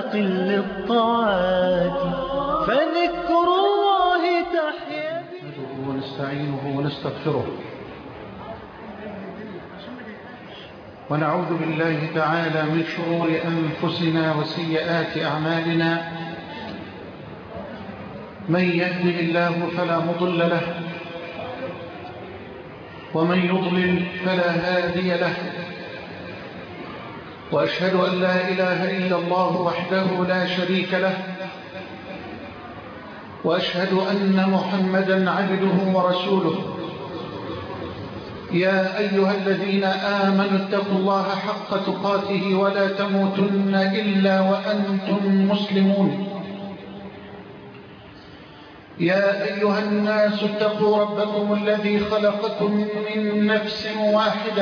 مشتاق للطاعات فذكر الله تحيا نحمده ونستعينه ونستغفره ونعوذ بالله تعالى من شرور أنفسنا وسيئات أعمالنا. من يهده الله فلا مضل له ومن يضلل فلا هادي له، وأشهد أن لا إله إلا الله وحده لا شريك له، وأشهد أن محمدا عبده ورسوله. يا أيها الذين آمنوا اتقوا الله حق تقاته ولا تموتن إلا وأنتم مسلمون. يا أيها الناس اتقوا ربكم الذي خلقكم من نفس واحدة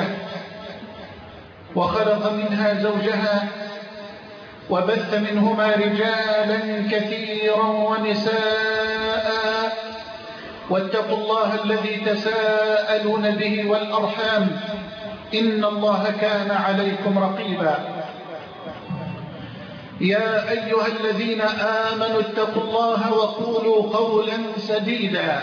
وخلق منها زوجها وبث منهما رجالا كثيرا ونساء، واتقوا الله الذي تساءلون به والأرحام إن الله كان عليكم رقيبا. يا أيها الذين آمنوا اتقوا الله وقولوا قولا سديدا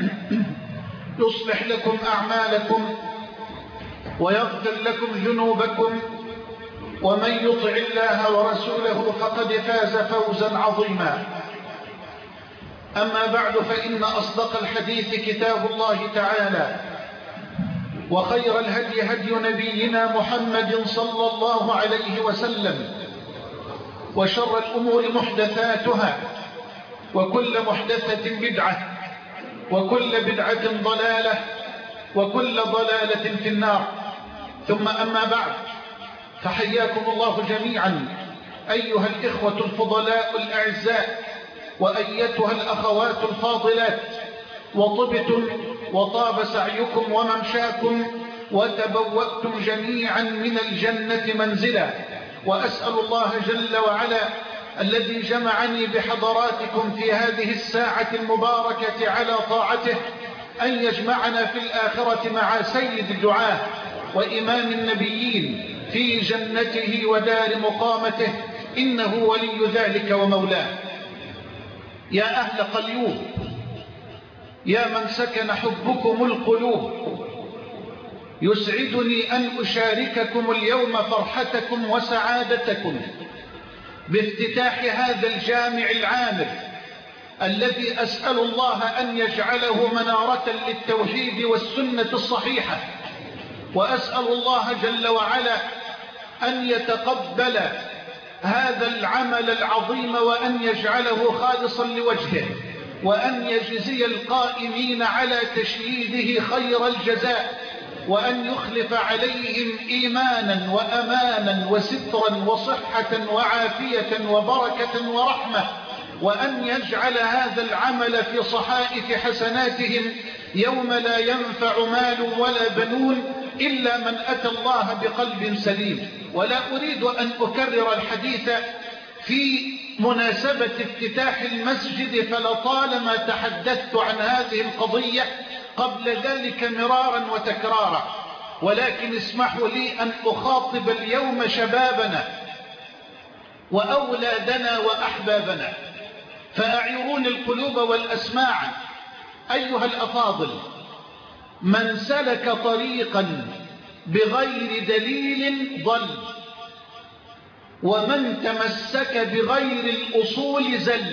يصلح لكم أعمالكم ويغفر لكم ذنوبكم، ومن يطع الله ورسوله فقد فاز فوزا عظيما. أما بعد، فإن أصدق الحديث كتاب الله تعالى، وخير الهدي هدي نبينا محمد صلى الله عليه وسلم، وشر الأمور محدثاتها، وكل محدثة بدعة، وكل بدعة ضلالة، وكل ضلالة في النار. ثم أما بعد، فحياكم الله جميعا أيها الإخوة الفضلاء الأعزاء، وأيتها الأخوات الفاضلات، وطبتم وطاب سعيكم وممشاكم وتبوأتم جميعا من الجنة منزلا. وأسأل الله جل وعلا الذي جمعني بحضراتكم في هذه الساعة المباركة على طاعته أن يجمعنا في الآخرة مع سيد الدعاة وإمام النبيين في جنته ودار مقامته، إنه ولي ذلك ومولاه. يا أهل قليوب، يا من سكن حبكم القلوب، يسعدني أن أشارككم اليوم فرحتكم وسعادتكم بافتتاح هذا الجامع العامر الذي أسأل الله أن يجعله منارة للتوحيد والسنة الصحيحة، وأسأل الله جل وعلا أن يتقبل هذا العمل العظيم وأن يجعله خالصا لوجهه، وأن يجزي القائمين على تشييده خير الجزاء، وأن يخلف عليهم إيمانا وأمانا وسترا وصحة وعافية وبركة ورحمة، وأن يجعل هذا العمل في صحائف حسناتهم يوم لا ينفع مال ولا بنون إلا من أتى الله بقلب سليم. ولا أريد أن أكرر الحديث في مناسبة افتتاح المسجد، فلطالما تحدثت عن هذه القضية قبل ذلك مرارا وتكرارا، ولكن اسمحوا لي أن أخاطب اليوم شبابنا وأولادنا وأحبابنا، فأعيرون القلوب والأسماع. أيها الأفاضل، من سلك طريقا بغير دليل ضل، ومن تمسك بغير الأصول زل.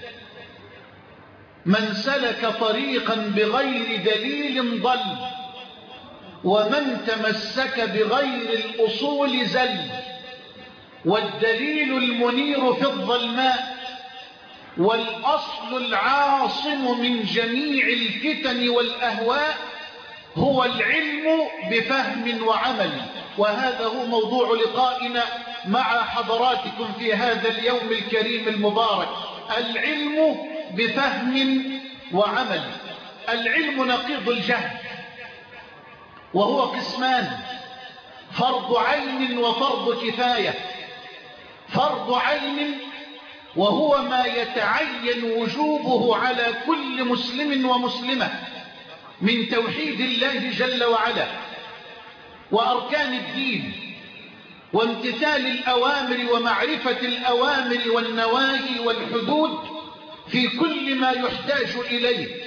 من سلك طريقا بغير دليل ضل، ومن تمسك بغير الأصول زل. والدليل المنير في الظلماء، والأصل العاصم من جميع الفتن والأهواء هو العلم بفهم وعمل. وهذا هو موضوع لقائنا مع حضراتكم في هذا اليوم الكريم المبارك، العلم بفهم وعمل. العلم نقيض الجهل، وهو قسمان: فرض عين وفرض كفاية. فرض عين وهو ما يتعين وجوبه على كل مسلم ومسلمة من توحيد الله جل وعلا وأركان الدين وامتثال الأوامر ومعرفة الأوامر والنواهي والحدود في كل ما يحتاج إليه،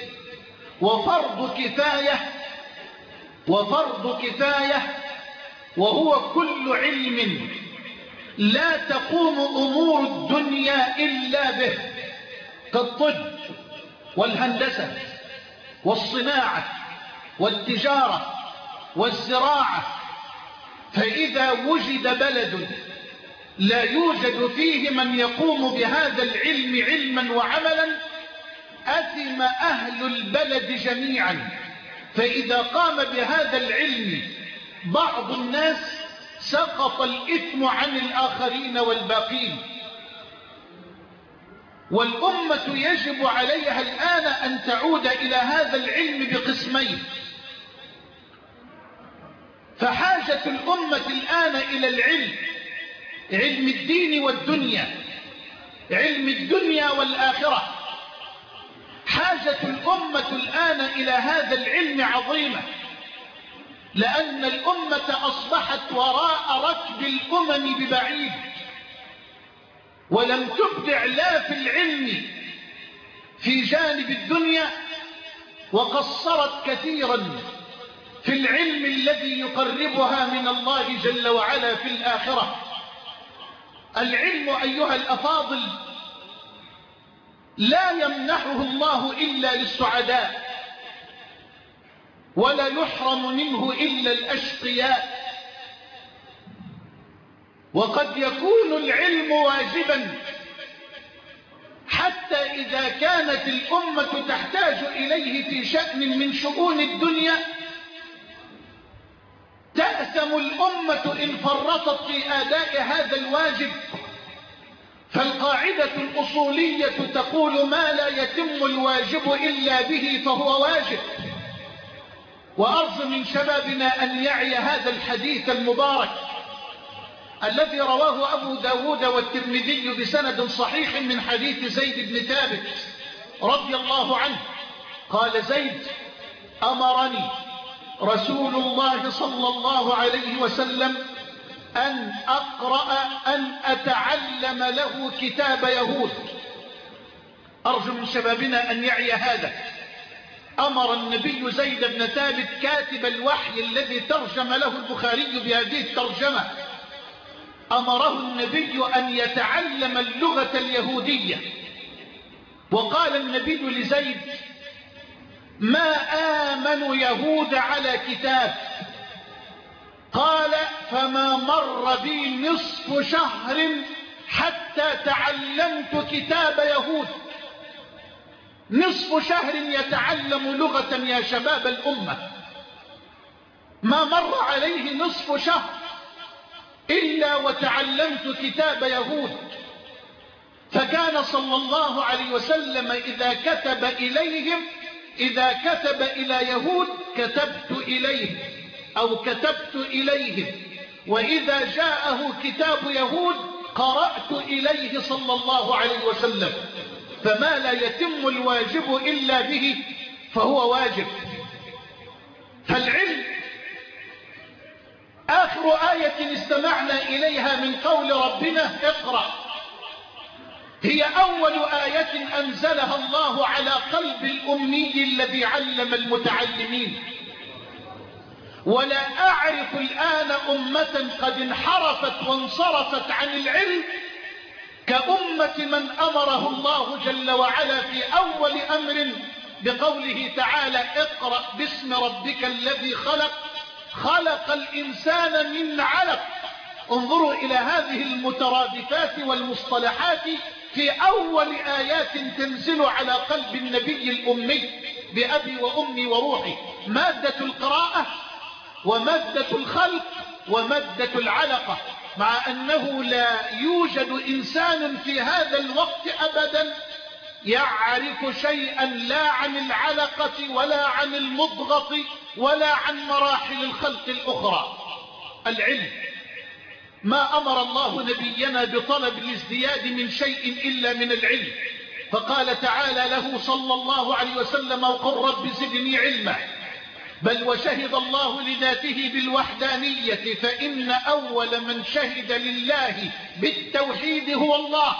وفرض كفاية وهو كل علم لا تقوم أمور الدنيا إلا به، كالطب والهندسة والصناعة والتجارة والزراعة. فإذا وجد بلد لا يوجد فيه من يقوم بهذا العلم علما وعملا أثم أهل البلد جميعا. فإذا قام بهذا العلم بعض الناس سقط الإثم عن الآخرين والباقين. والأمة يجب عليها الآن أن تعود إلى هذا العلم بقسمين. فحاجة الأمة الآن إلى العلم، علم الدين والدنيا، علم الدنيا والآخرة. حاجة الأمة الآن إلى هذا العلم عظيمة، لأن الأمة أصبحت وراء ركب الأمم ببعيد، ولم تبدع لا في العلم في جانب الدنيا، وقصرت كثيرا في العلم الذي يقربها من الله جل وعلا في الآخرة. العلم أيها الأفاضل لا يمنحه الله إلا للسعداء، ولا يحرم منه إلا الأشقياء. وقد يكون العلم واجبا حتى إذا كانت الأمة تحتاج إليه في شأن من شؤون الدنيا، تأثم الأمة إن فرطت في أداء هذا الواجب. فالقاعدة الأصولية تقول: ما لا يتم الواجب إلا به فهو واجب. وأرجو من شبابنا أن يعي هذا الحديث المبارك الذي رواه أبو داود والترمذي بسند صحيح من حديث زيد بن ثابت رضي الله عنه. قال زيد: أمرني رسول الله صلى الله عليه وسلم أن أتعلم له كتاب يهود. أرجو من شبابنا أن يعي هذا. أمر النبي زيد بن ثابت كاتب الوحي الذي ترجم له البخاري بهذه الترجمة، أمره النبي أن يتعلم اللغة اليهودية. وقال النبي لزيد: ما آمن يهود على كتاب. قال: فما مر بي نصف شهر حتى تعلمت كتاب يهود. نصف شهر يتعلم لغة يا شباب الأمة، ما مر عليه نصف شهر إلا وتعلمت كتاب يهود. فكان صلى الله عليه وسلم إذا كتب إلى يهود كتبت إليه أو كتبت إليهم، وإذا جاءه كتاب يهود قرأت إليه صلى الله عليه وسلم. فما لا يتم الواجب إلا به فهو واجب. فالعلم آخر آية استمعنا إليها من قول ربنا: اقرأ، هي أول آية أنزلها الله على قلب الأمي الذي علم المتعلمين. ولا أعرف الآن أمة قد انحرفت وانصرفت عن العلم كأمة من أمره الله جل وعلا في أول أمر بقوله تعالى: اقرأ باسم ربك الذي خلق، خلق الإنسان من علق. انظروا إلى هذه المترادفات والمصطلحات في أول آيات تنزل على قلب النبي الأمي بأبي وأمي وروحي: مادة القراءة ومادة الخلق ومادة العلقة. مع أنه لا يوجد إنسان في هذا الوقت أبدا يعرف شيئا لا عن العلقة ولا عن المضغة ولا عن مراحل الخلق الأخرى. العلم ما أمر الله نبينا بطلب الازدياد من شيء إلا من العلم. فقال تعالى له صلى الله عليه وسلم: وقل رب زدني علما. بل وشهد الله لذاته بالوحدانية، فإن أول من شهد لله بالتوحيد هو الله.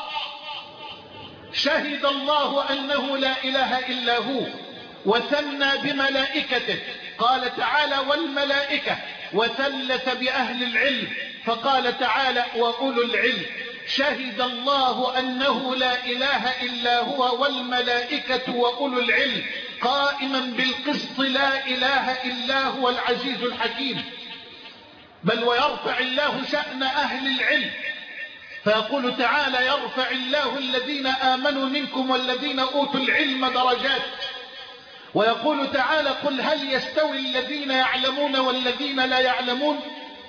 شهد الله أنه لا إله إلا هو، وثنى بملائكته، قال تعالى والملائكة، وثلث بأهل العلم فقال تعالى وأولو العلم. شهد الله أنه لا إله إلا هو والملائكة وأولو العلم قائما بالقسط لا إله إلا هو العزيز الحكيم. بل ويرفع الله شأن أهل العلم، فيقول تعالى يرفع الله الذين آمنوا منكم والذين أوتوا العلم درجات. ويقول تعالى قل هل يستوي الذين يعلمون والذين لا يعلمون.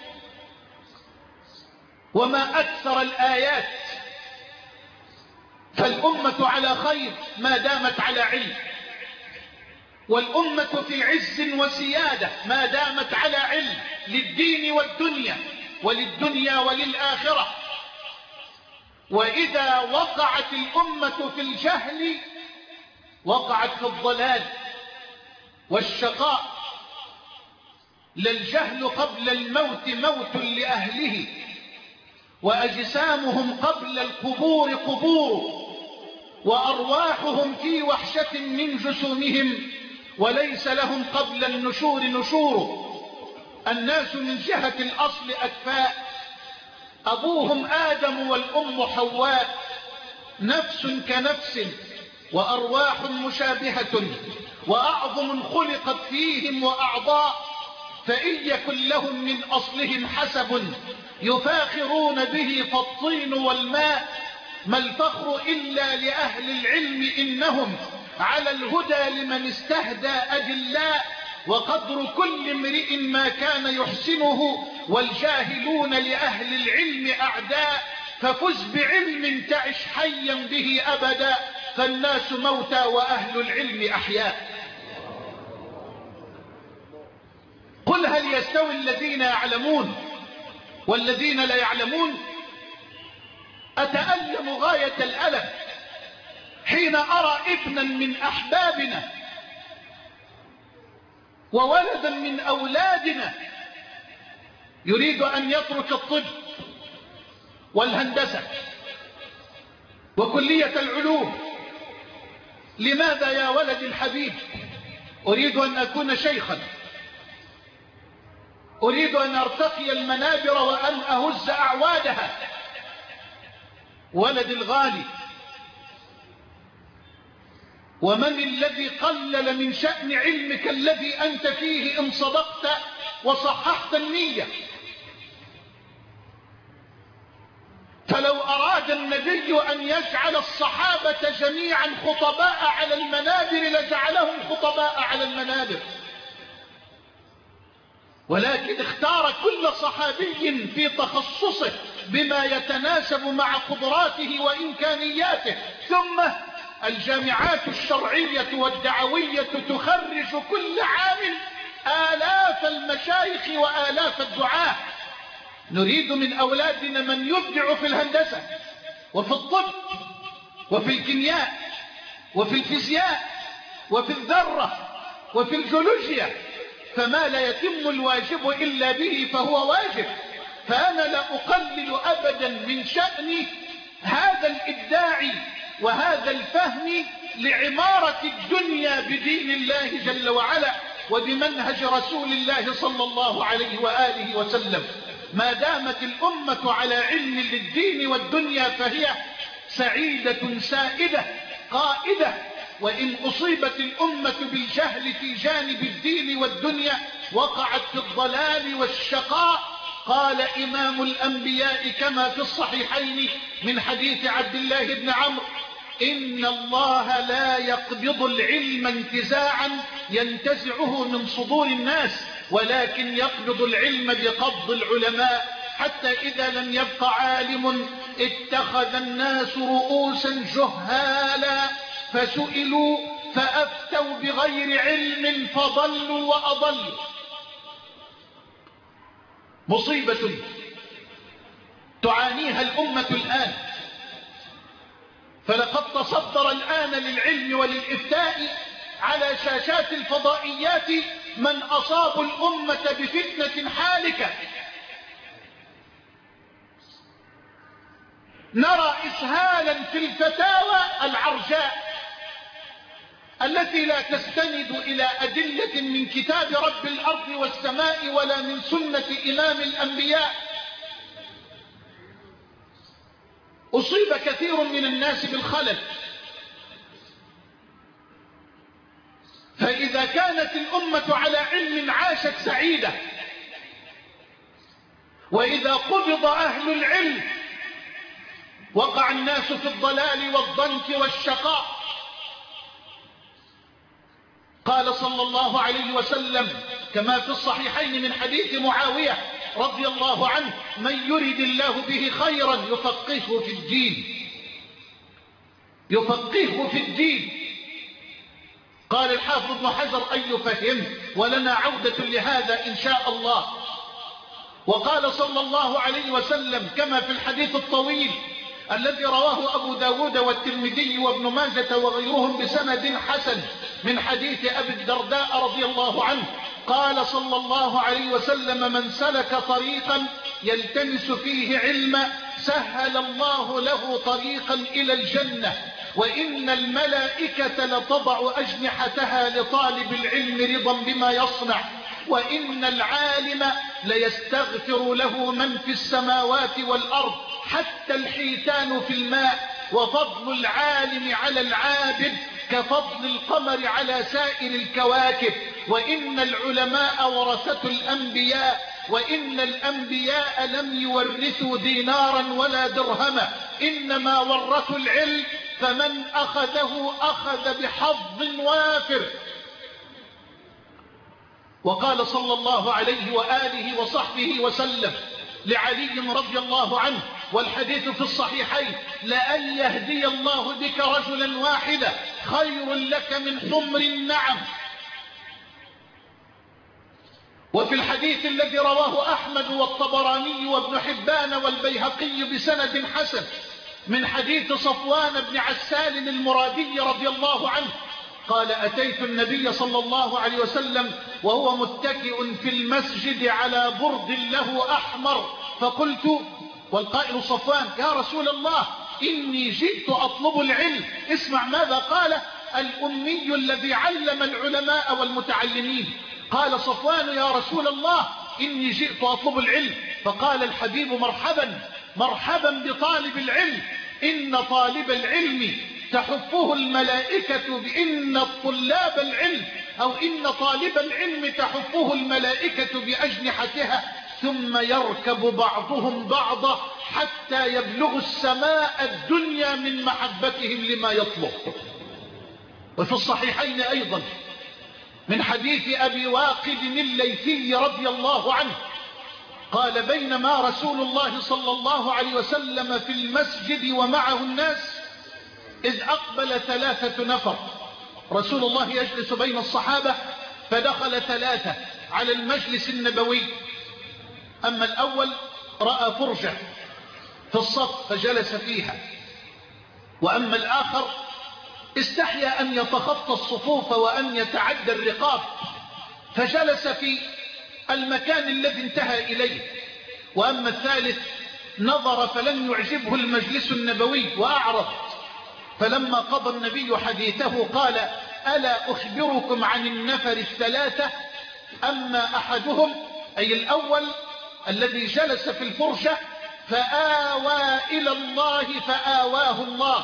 وما أكثر الآيات. فالأمة على خير ما دامت على علم، والأمة في عز وسيادة ما دامت على علم، للدين والدنيا، وللدنيا وللآخرة. وإذا وقعت الأمة في الجهل وقعت في الضلال والشقاء. للجهل قبل الموت موت لأهله، وأجسامهم قبل القبور قبور، وأرواحهم في وحشة من جسومهم، وليس لهم قبل النشور نشور. الناس من جهة الأصل أكفاء، أبوهم آدم والأم حواء، نفس كنفس وأرواح مشابهة، وأعظم خلقت فيهم وأعضاء. فإن يكن لهم من أصلهم حسب يفاخرون به فالطين والماء. ما الفخر إلا لأهل العلم، إنهم على الهدى لمن استهدى أجلاء. وقدر كل امرئ ما كان يحسنه، والجاهلون لأهل العلم أعداء. ففز بعلم تعش حيا به أبدا، فالناس موتى وأهل العلم أحياء. قل هل يستوي الذين يعلمون والذين لا يعلمون. أتألم غاية الألم حين أرى ابنا من أحبابنا وولدا من أولادنا يريد أن يترك الطب والهندسة وكلية العلوم. لماذا يا ولدي الحبيب؟ أريد أن أكون شيخا، أريد أن أرتقي المنابر وأن أهز أعوادها. ولد الغالي، ومن الذي قلل من شأن علمك الذي أنت فيه إن صدقت وصححت النية؟ فلو أراد النبي أن يجعل الصحابة جميعا خطباء على المنابر لجعلهم خطباء على المنابر، ولكن اختار كل صحابي في تخصصه بما يتناسب مع قدراته وإمكانياته. ثم الجامعات الشرعية والدعوية تخرج كل عام آلاف المشايخ وآلاف الدعاة. نريد من أولادنا من يبدع في الهندسة وفي الطب وفي الكيمياء وفي الفيزياء وفي الذرة وفي الجيولوجيا. فما لا يتم الواجب إلا به فهو واجب. فأنا لا أقلل أبدا من شأن هذا الإبداع وهذا الفهم لعمارة الدنيا بدين الله جل وعلا وبمنهج رسول الله صلى الله عليه وآله وسلم. ما دامت الأمة على علم للدين والدنيا فهي سعيدة سائدة قائدة. وإن أصيبت الأمة بالجهل في جانب الدين والدنيا وقعت في الضلال والشقاء. قال إمام الأنبياء كما في الصحيحين من حديث عبد الله بن عمرو: إن الله لا يقبض العلم انتزاعا ينتزعه من صدور الناس، ولكن يقبض العلم بقبض العلماء، حتى إذا لم يبق عالم اتخذ الناس رؤوسا جهالا فسئلوا فأفتوا بغير علم فضلوا وأضلوا. مصيبة تعانيها الأمة الآن. فلقد تصدر الآن للعلم وللإفتاء على شاشات الفضائيات من أصابوا الأمة بفتنة حالكة. نرى إسهالا في الفتاوى العرجاء التي لا تستند إلى أدلة من كتاب رب الأرض والسماء ولا من سنة إمام الأنبياء. أصيب كثير من الناس بالخلل، فإذا كانت الأمة على علم عاشت سعيدة، وإذا قبض أهل العلم وقع الناس في الضلال والضنك والشقاء. قال صلى الله عليه وسلم كما في الصحيحين من حديث معاوية رضي الله عنه: من يرد الله به خيرا يفقهه في الدين، يفقهه في الدين. قال الحافظ ابن حجر: أن يفهمه، ولنا عودة لهذا إن شاء الله. وقال صلى الله عليه وسلم كما في الحديث الطويل الذي رواه أبو داود والترمذي وابن ماجة وغيرهم بسند حسن من حديث أبي الدرداء رضي الله عنه، قال صلى الله عليه وسلم: من سلك طريقا يلتمس فيه علما سهل الله له طريقا إلى الجنة، وإن الملائكة لتضع أجنحتها لطالب العلم رضا بما يصنع، وإن العالم ليستغفر له من في السماوات والأرض حتى الحيتان في الماء، وفضل العالم على العابد كفضل القمر على سائر الكواكب، وإن العلماء ورثة الأنبياء، وإن الأنبياء لم يورثوا دينارا ولا درهما، إنما ورثوا العلم، فمن أخذه أخذ بحظ وافر. وقال صلى الله عليه وآله وصحبه وسلم لعلي رضي الله عنه والحديث في الصحيحين: لأن يهدي الله بك رجلا واحدا خير لك من حمر النعم. وفي الحديث الذي رواه أحمد والطبراني وابن حبان والبيهقي بسند حسن من حديث صفوان بن عسال المرادي رضي الله عنه قال: أتيت النبي صلى الله عليه وسلم وهو متكئ في المسجد على برد له أحمر، فقلت، والقائل صفوان: يا رسول الله إني جئت أطلب العلم. اسمع ماذا قال: الأمي الذي علم العلماء والمتعلمين. قال صفوان: يا رسول الله إني جئت أطلب العلم. فقال الحبيب: مرحبا مرحبا بطالب العلم، إن طالب العلم تحفه الملائكة، بإن الطلاب العلم أو إن طالب العلم تحفه الملائكة بأجنحتها، ثم يركب بعضهم بعضا حتى يبلغ السماء الدنيا من محبتهم لما يطلب. وفي الصحيحين أيضا من حديث أبي واقد الليثي رضي الله عنه قال: بينما رسول الله صلى الله عليه وسلم في المسجد ومعه الناس إذ أقبل 3 نفر. رسول الله يجلس بين الصحابة، فدخل 3 على المجلس النبوي. أما الأول رأى فرجة في الصف فجلس فيها، وأما الآخر استحيا أن يتخطى الصفوف وأن يتعدى الرقاب فجلس في المكان الذي انتهى إليه، وأما الثالث نظر فلم يعجبه المجلس النبوي وأعرض. فلما قضى النبي حديثه قال: ألا أخبركم عن النفر 3؟ أما أحدهم أي الأول الذي جلس في الفرشة فآوى إلى الله فآواه الله،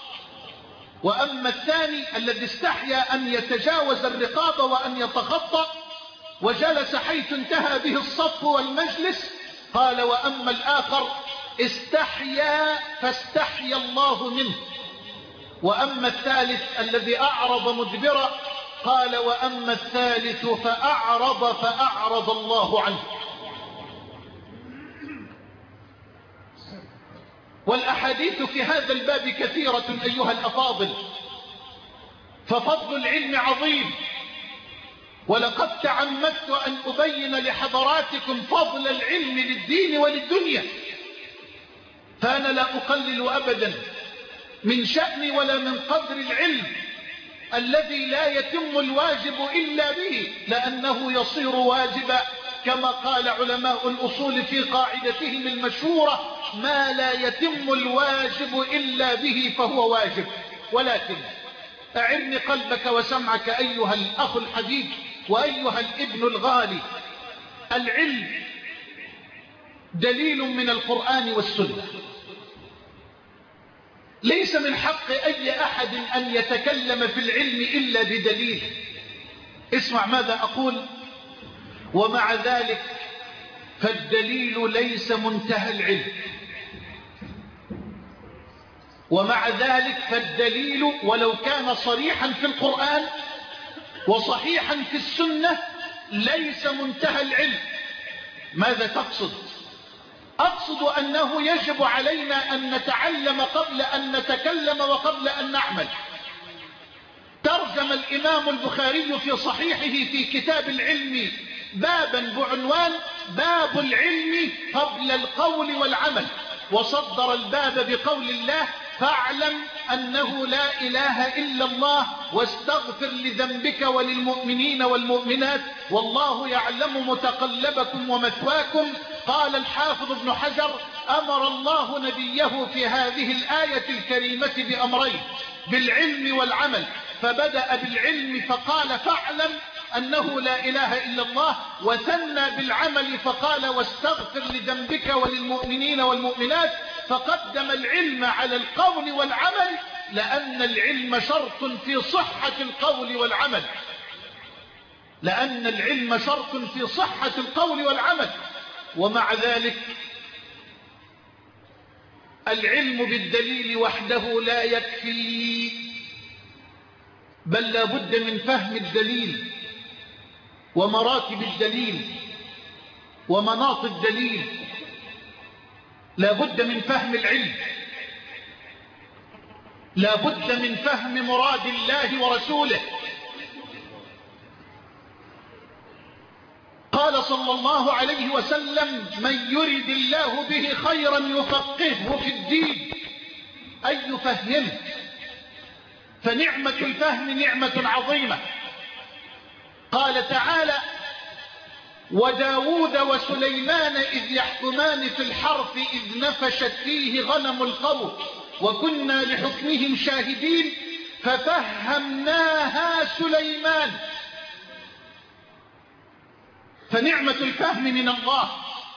وأما الثاني الذي استحيا أن يتجاوز الرقاب وأن يتخطى وجلس حيث انتهى به الصف والمجلس، قال: وأما الآخر استحيا فاستحيا الله منه، وأما الثالث الذي أعرض مدبرا، قال: وأما الثالث فأعرض فأعرض الله عنه. والأحاديث في هذا الباب كثيرة أيها الأفاضل، ففضل العلم عظيم، ولقد تعمدت أن أبين لحضراتكم فضل العلم للدين وللدنيا، فأنا لا أقلل أبدا من شأن ولا من قدر العلم، الذي لا يتم الواجب إلا به، لأنه يصير واجبا كما قال علماء الأصول في قاعدتهم المشهورة: ما لا يتم الواجب إلا به فهو واجب. ولكن أعرني قلبك وسمعك أيها الأخ الحبيب وأيها الابن الغالي، العلم دليل من القرآن والسنة، ليس من حق أي أحد أن يتكلم في العلم إلا بدليل. اسمع ماذا أقول: ومع ذلك فالدليل ليس منتهى العلم، ومع ذلك فالدليل ولو كان صريحا في القرآن وصحيحا في السنة ليس منتهى العلم. ماذا تقصد؟ أقصد أنه يجب علينا أن نتعلم قبل أن نتكلم وقبل أن نعمل. ترجم الإمام البخاري في صحيحه في كتاب العلم بابا بعنوان: باب العلم قبل القول والعمل، وصدر الباب بقول الله: فاعلم أنه لا إله إلا الله واستغفر لذنبك وللمؤمنين والمؤمنات والله يعلم متقلبكم ومثواكم. قال الحافظ ابن حجر: أمر الله نبيه في هذه الآية الكريمة بأمرين: بالعلم والعمل، فبدأ بالعلم فقال: فاعلم أنه لا إله إلا الله، وثنى بالعمل فقال: واستغفر لذنبك وللمؤمنين والمؤمنات، فقدم العلم على القول والعمل، لأن العلم شرط في صحة القول والعمل، لأن العلم شرط في صحة القول والعمل. ومع ذلك العلم بالدليل وحده لا يكفي، بل لا بد من فهم الدليل ومراتب الدليل ومناط الدليل، لا بد من فهم العلم، لا بد من فهم مراد الله ورسوله. قال صلى الله عليه وسلم: من يرد الله به خيرا يفقهه في الدين، أي يفهمه. فنعمة الفهم نعمة عظيمة. قال تعالى: وداود وسليمان إذ يحكمان في الحرث إذ نفشت فيه غنم القوم وكنا لحكمهم شاهدين ففهمناها سليمان. فنعمة الفهم من الله،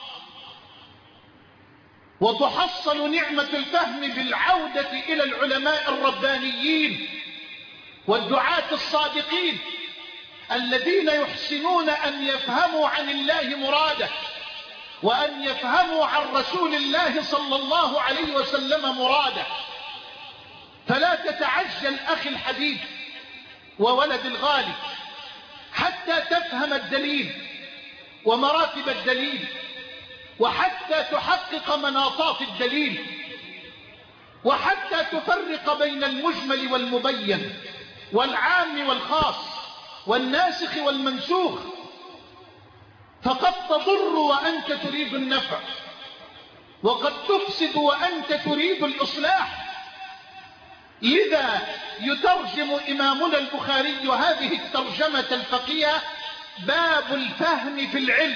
وتحصل نعمة الفهم بالعودة إلى العلماء الربانيين والدعاة الصادقين الذين يحسنون أن يفهموا عن الله مراده، وأن يفهموا عن رسول الله صلى الله عليه وسلم مراده. فلا تتعجل أخي الحبيب وولد الغالي حتى تفهم الدليل ومراتب الدليل، وحتى تحقق مناطات الدليل، وحتى تفرق بين المجمل والمبين والعام والخاص والناسخ والمنسوخ. فقد تضر وأنت تريد النفع، وقد تفسد وأنت تريد الإصلاح. لذا يترجم إمامنا البخاري هذه الترجمة الفقيهة: باب الفهم في العلم.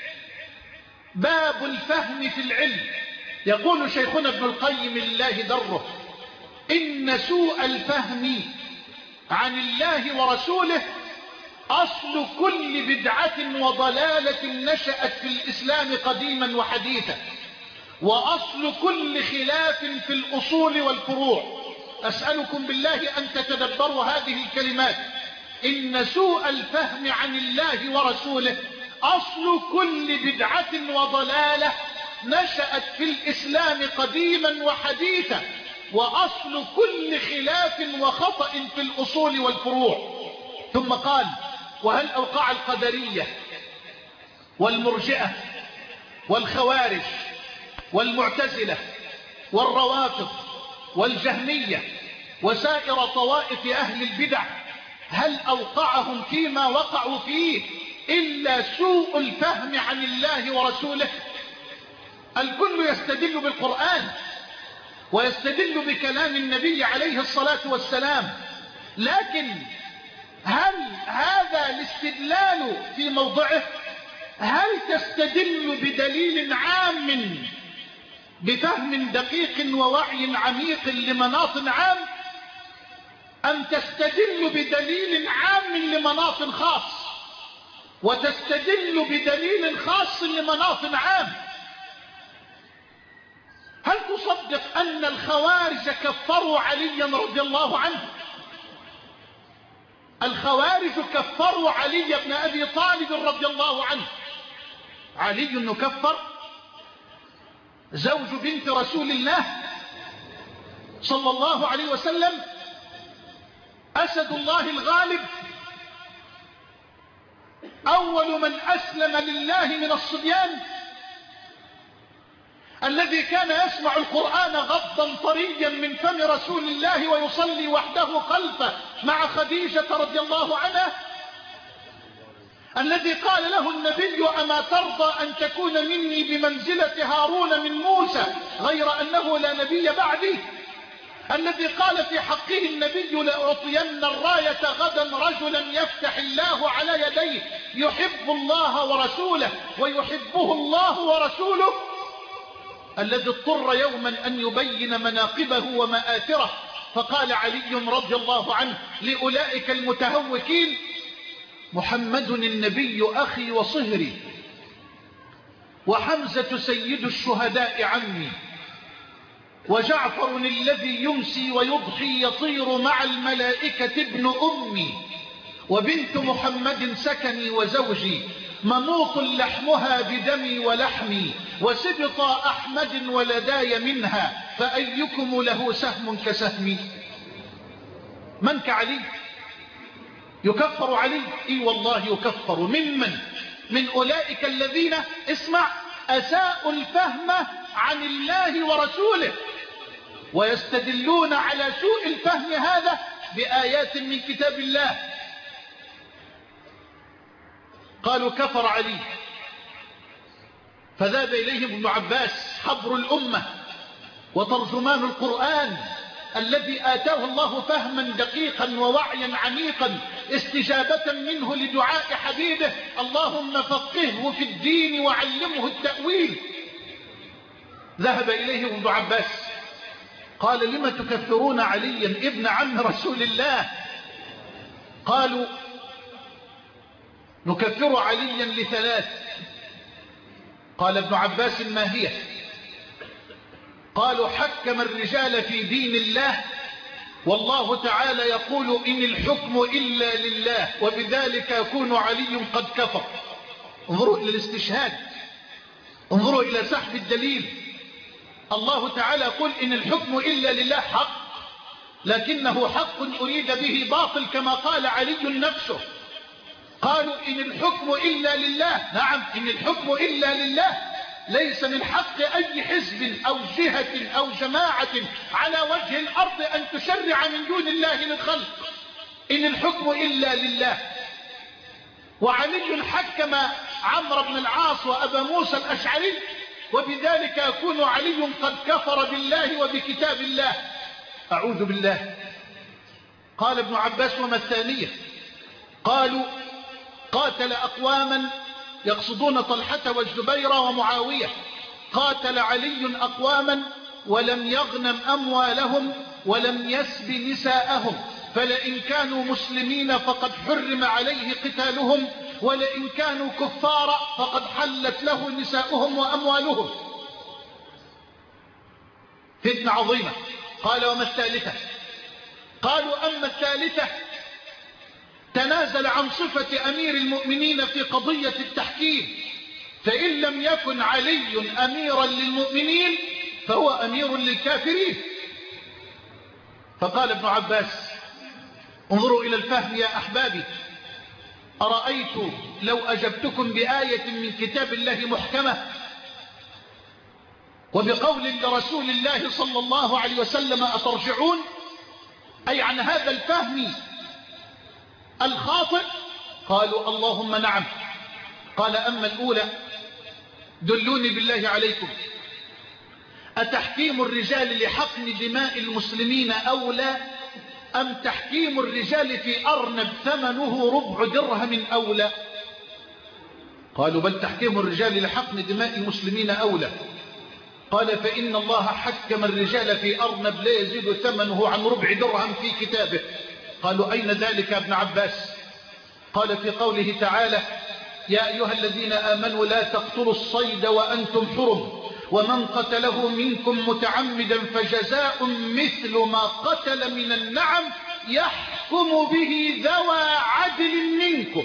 باب الفهم في العلم. يقول شيخنا ابن القيم لله دره: إن سوء الفهم عن الله ورسوله أصل كل بدعة وضلالة نشأت في الإسلام قديما وحديثا، وأصل كل خلاف في الأصول والفروع. أسألكم بالله أن تتدبروا هذه الكلمات: إن سوء الفهم عن الله ورسوله أصل كل بدعة وضلالة نشأت في الإسلام قديما وحديثا، وأصل كل خلاف وخطأ في الأصول والفروع. ثم قال: وهل أوقع القدرية والمرجئة والخوارج والمعتزلة والروافض والجهمية وسائر طوائف أهل البدع، هل أوقعهم فيما وقعوا فيه إلا سوء الفهم عن الله ورسوله؟ الكل يستدل بالقرآن ويستدل بكلام النبي عليه الصلاة والسلام، لكن هل هذا الاستدلال في موضعه؟ هل تستدل بدليل عام بفهم دقيق ووعي عميق لمناط عام، أم تستدل بدليل عام لمناط خاص وتستدل بدليل خاص لمناط عام؟ هل تصدق أن الخوارج كفروا عليا رضي الله عنه؟ الخوارج كفروا علي بن أبي طالب رضي الله عنه. علي نكفر زوج بنت رسول الله صلى الله عليه وسلم، أسد الله الغالب، أول من أسلم لله من الصبيان، الذي كان يسمع القرآن غضا طريا من فم رسول الله ويصلي وحده خلفه مع خديجة رضي الله عنها، الذي قال له النبي: أما ترضى أن تكون مني بمنزلة هارون من موسى غير أنه لا نبي بعدي، الذي قال في حقه النبي: لأعطين الراية غدا رجلا يفتح الله على يديه يحب الله ورسوله ويحبه الله ورسوله، الذي اضطر يوما أن يبين مناقبه ومآثره، فقال علي رضي الله عنه لأولئك المتهوكين: محمد النبي أخي وصهري، وحمزة سيد الشهداء عمي، وجعفر الذي يمسي ويضحي يطير مع الملائكة ابن أمي، وبنت محمد سكني وزوجي، منوط لحمها بدمي ولحمي، وسبط أحمد ولداي منها، فأيكم له سهم كسهمي؟ من كعلي؟ يكفر علي؟ اي والله يكفر. من أولئك الذين اسمع أساءوا الفهم عن الله ورسوله، ويستدلون على سوء الفهم هذا بآيات من كتاب الله. قالوا كفر علي، فذهب إليهم ابن عباس حبر الأمة وترجمان القرآن الذي آتاه الله فهما دقيقا ووعيا عميقا استجابة منه لدعاء حبيبه: اللهم فقهه في الدين وعلمه التأويل. ذهب إليه ابن عباس قال: لم تكفرون عليا ابن عم رسول الله؟ قالوا: نكفر عليا لثلاث. قال ابن عباس: ما هي؟ قالوا: حكم الرجال في دين الله، والله تعالى يقول: إن الحكم إلا لله، وبذلك يكون علي قد كفر. انظروا إلى الاستشهاد، انظروا إلى سحب الدليل. الله تعالى يقول: إن الحكم إلا لله، حق، لكنه حق أريد به باطل كما قال علي نفسه. قالوا: إن الحكم إلا لله. نعم، إن الحكم إلا لله، ليس من حق أي حزب أو جهة أو جماعة على وجه الأرض أن تشرع من دون الله للخلق. إن الحكم إلا لله. وعلي حكم عمرو بن العاص وأبا موسى الأشعري، وبذلك يكون علي قد كفر بالله وبكتاب الله. أعوذ بالله. قال ابن عباس: وما الثانية؟ قالوا: قاتل أقواما، يقصدون طلحة والزبير ومعاوية، قاتل علي أقواما ولم يغنم أموالهم ولم يسب نساءهم، فلئن كانوا مسلمين فقد حرم عليه قتالهم، ولئن كانوا كفارا فقد حلت له نساؤهم وأموالهم. فتنة عظيمة. قال: وما الثالثة؟ قالوا: أما الثالثة تنازل عن صفة أمير المؤمنين في قضية التحكيم، فإن لم يكن علي أميرا للمؤمنين فهو أمير للكافرين. فقال ابن عباس: انظروا إلى الفهم يا أحبابي، أرأيت لو أجبتكم بآية من كتاب الله محكمة وبقول لرسول الله صلى الله عليه وسلم أترجعون؟ أي عن هذا الفهم الخاطئ. قالوا: اللهم نعم. قال: أما الأولى دلوني بالله عليكم، أتحكيم الرجال لحقن دماء المسلمين أولى أم تحكيم الرجال في أرنب ثمنه ربع درهم أولى؟ قالوا بل تحكيم الرجال لحقن دماء المسلمين أولى. قال فإن الله حكم الرجال في أرنب لا يزيد ثمنه عن ربع درهم في كتابه. قالوا أين ذلك يا ابن عباس؟ قال في قوله تعالى يا أيها الذين آمنوا لا تقتلوا الصيد وأنتم حرم ومن قتله منكم متعمدا فجزاء مثل ما قتل من النعم يحكم به ذوى عدل منكم.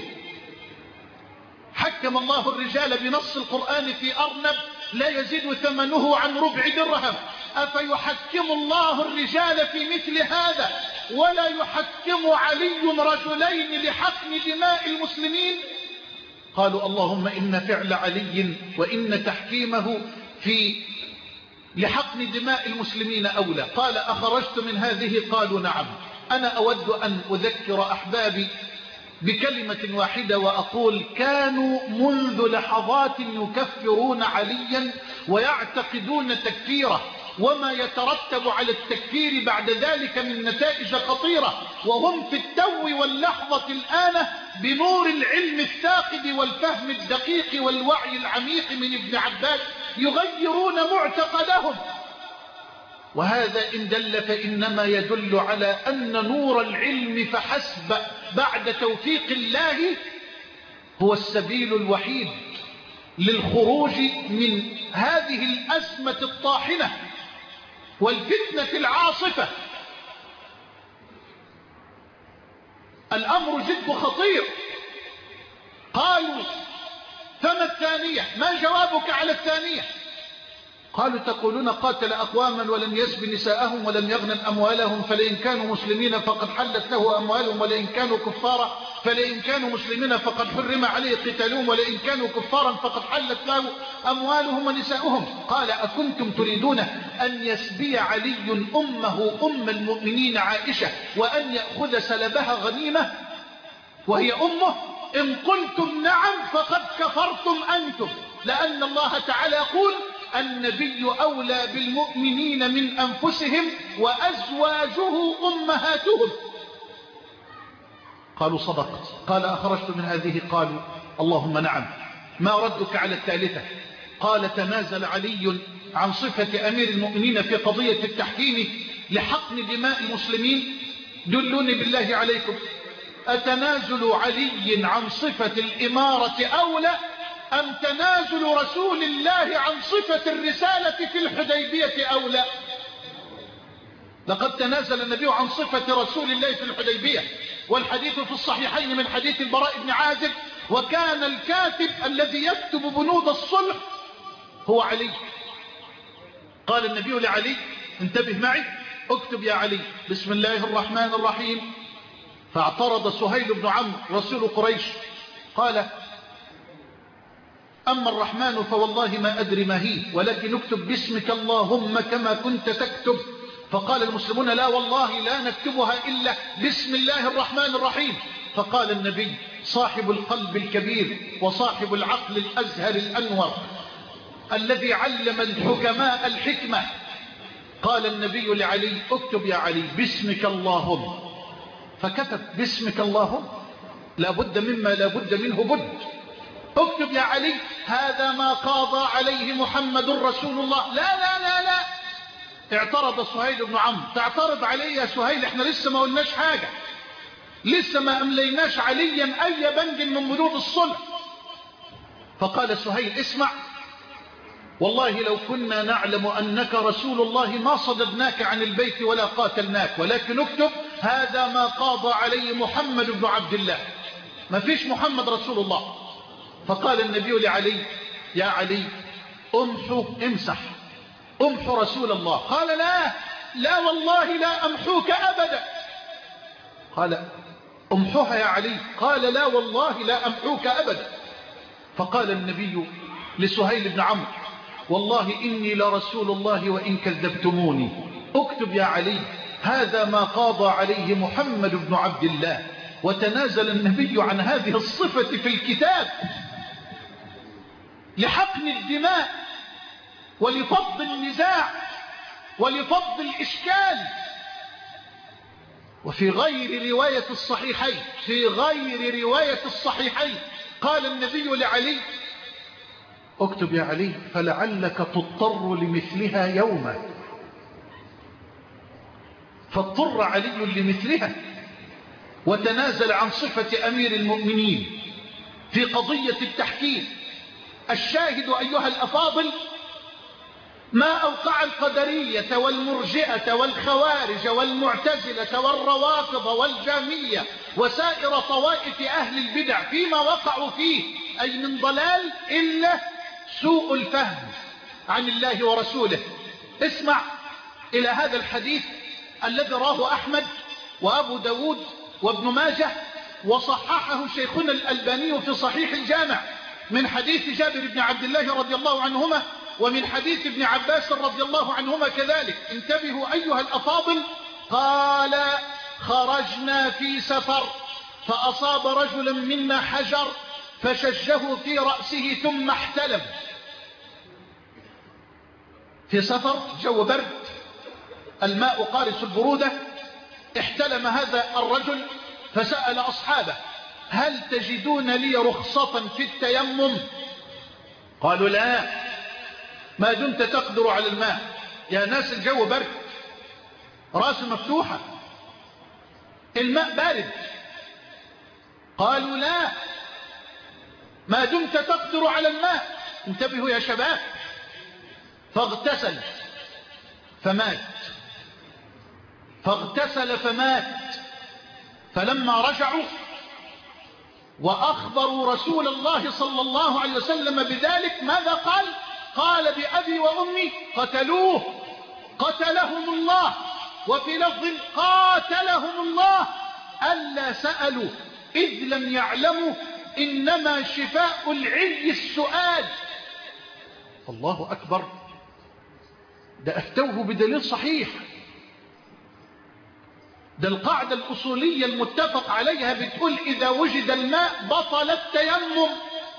حكم الله الرجال بنص القرآن في أرنب لا يزيد ثمنه عن ربع درهم. أفيحكم الله الرجال في مثل هذا ولا يحكم علي رجلين لحقن دماء المسلمين؟ قالوا اللهم إن فعل علي وإن تحكيمه في لحقن دماء المسلمين أولى. قال أخرجت من هذه؟ قالوا نعم. أنا أود أن أذكر أحبابي بكلمة واحدة وأقول كانوا منذ لحظات يكفرون عليا ويعتقدون تكفيره وما يترتب على التكفير بعد ذلك من نتائج خطيرة، وهم في التو واللحظة الآن بنور العلم الثاقب والفهم الدقيق والوعي العميق من ابن عباس يغيرون معتقدهم. وهذا إن دل فإنما يدل على أن نور العلم فحسب بعد توفيق الله هو السبيل الوحيد للخروج من هذه الأزمة الطاحنة والفتنة العاصفة. الأمر جد خطير. قالوا فما الثانية؟ ما جوابك على الثانية؟ قالوا تقولون قاتل أقواما ولم يسب نساءهم ولم يغنم أموالهم فلئن كانوا مسلمين فقد حلت له أموالهم ولئن كانوا كفارا فلئن كانوا مسلمين فقد حرم عليه قتالهم ولئن كانوا كفارا فقد حلت له أموالهم ونساؤهم. قال أكنتم تريدون أن يسبي علي أمه أم المؤمنين عائشة وأن يأخذ سلبها غنيمة وهي أمه؟ إن قلتم نعم فقد كفرتم أنتم، لأن الله تعالى يقول النبي أولى بالمؤمنين من أنفسهم وأزواجه أمهاتهم. قالوا صدقت. قال أخرجت من هذه؟ قالوا اللهم نعم. ما ردك على الثالثة؟ قال تنازل علي عن صفة أمير المؤمنين في قضية التحكيم لحقن دماء المسلمين. دلوني بالله عليكم، أتنازل علي عن صفة الإمارة أولى أم تنازل رسول الله عن صفة الرسالة في الحديبية أولى؟ لقد تنازل النبي عن صفة رسول الله في الحديبية، والحديث في الصحيحين من حديث البراء بن عازب، وكان الكاتب الذي يكتب بنود الصلح هو علي. قال النبي لعلي انتبه معي، اكتب يا علي بسم الله الرحمن الرحيم. فاعترض سهيل بن عمرو رسول قريش قال أما الرحمن فوالله ما أدري ما هي، ولكن اكتب باسمك اللهم كما كنت تكتب. فقال المسلمون لا والله لا نكتبها إلا بسم الله الرحمن الرحيم. فقال النبي صاحب القلب الكبير وصاحب العقل الأزهر الأنور الذي علم الحكماء الحكمة، قال النبي لعلي اكتب يا علي باسمك اللهم. فكتب باسمك اللهم، لا بد مما لا بد منه بد. اكتب يا علي هذا ما قاضى عليه محمد رسول الله. لا لا لا لا، اعترض سهيل بن عمرو. تعترض علي يا سهيل؟ احنا لسه ما قلناش حاجة، لسه ما أمليناش عليا أي بند من بنود الصلح. فقال سهيل اسمع، والله لو كنا نعلم أنك رسول الله ما صددناك عن البيت ولا قاتلناك، ولكن اكتب هذا ما قاضى عليه محمد بن عبد الله، ما فيش محمد رسول الله. فقال النبي لعلي يا علي امحو امسح امحو رسول الله. قال لا لا والله لا أمحوك أبدا. قال امحوها يا علي. قال لا والله لا أمحوك أبدا. فقال النبي لسهيل بن عمرو والله إني لرسول الله وإن كذبتموني. اكتب يا علي هذا ما قاضى عليه محمد بن عبد الله. وتنازل النبي عن هذه الصفة في الكتاب لحقن الدماء ولفض النزاع ولفض الإشكال. وفي غير رواية الصحيحين، في غير رواية الصحيحين قال النبي لعلي: اكتب يا علي فلعلك تضطر لمثلها يوما. فاضطر علي لمثلها وتنازل عن صفة أمير المؤمنين في قضية التحكيم. الشاهد أيها الأفاضل ما أوقع القدرية والمرجئة والخوارج والمعتزلة والروافض والجهمية وسائر طوائف أهل البدع فيما وقعوا فيه أي من ضلال إلا سوء الفهم عن الله ورسوله. اسمع إلى هذا الحديث الذي راه أحمد وأبو داود وابن ماجه وصححه شيخنا الألباني في صحيح الجامع من حديث جابر بن عبد الله رضي الله عنهما ومن حديث ابن عباس رضي الله عنهما كذلك. انتبهوا أيها الأفاضل. قال: خرجنا في سفر فأصاب رجلا منا حجر فشجه في رأسه ثم احتلم. في سفر جو برد، الماء قارس البرودة، احتلم هذا الرجل فسأل أصحابه: هل تجدون لي رخصة في التيمم؟ قالوا: لا، ما دمت تقدر على الماء. يا ناس الجو برد، راس مفتوحة، الماء بارد. قالوا: لا، ما دمت تقدر على الماء. انتبهوا يا شباب. فاغتسل فمات، فاغتسل فمات. فلما رجعوا وأخبروا رسول الله صلى الله عليه وسلم بذلك ماذا قال؟ قال: بأبي وأمي قتلوه، قتلهم الله. وفي لفظ: قاتلهم الله. ألا سألوا إذ لم يعلموا إنما شفاء العي السؤال. الله أكبر. ده أفتوه بدليل صحيح. ده القاعدة الأصولية المتفق عليها بتقول: إذا وجد الماء بطل التيمم،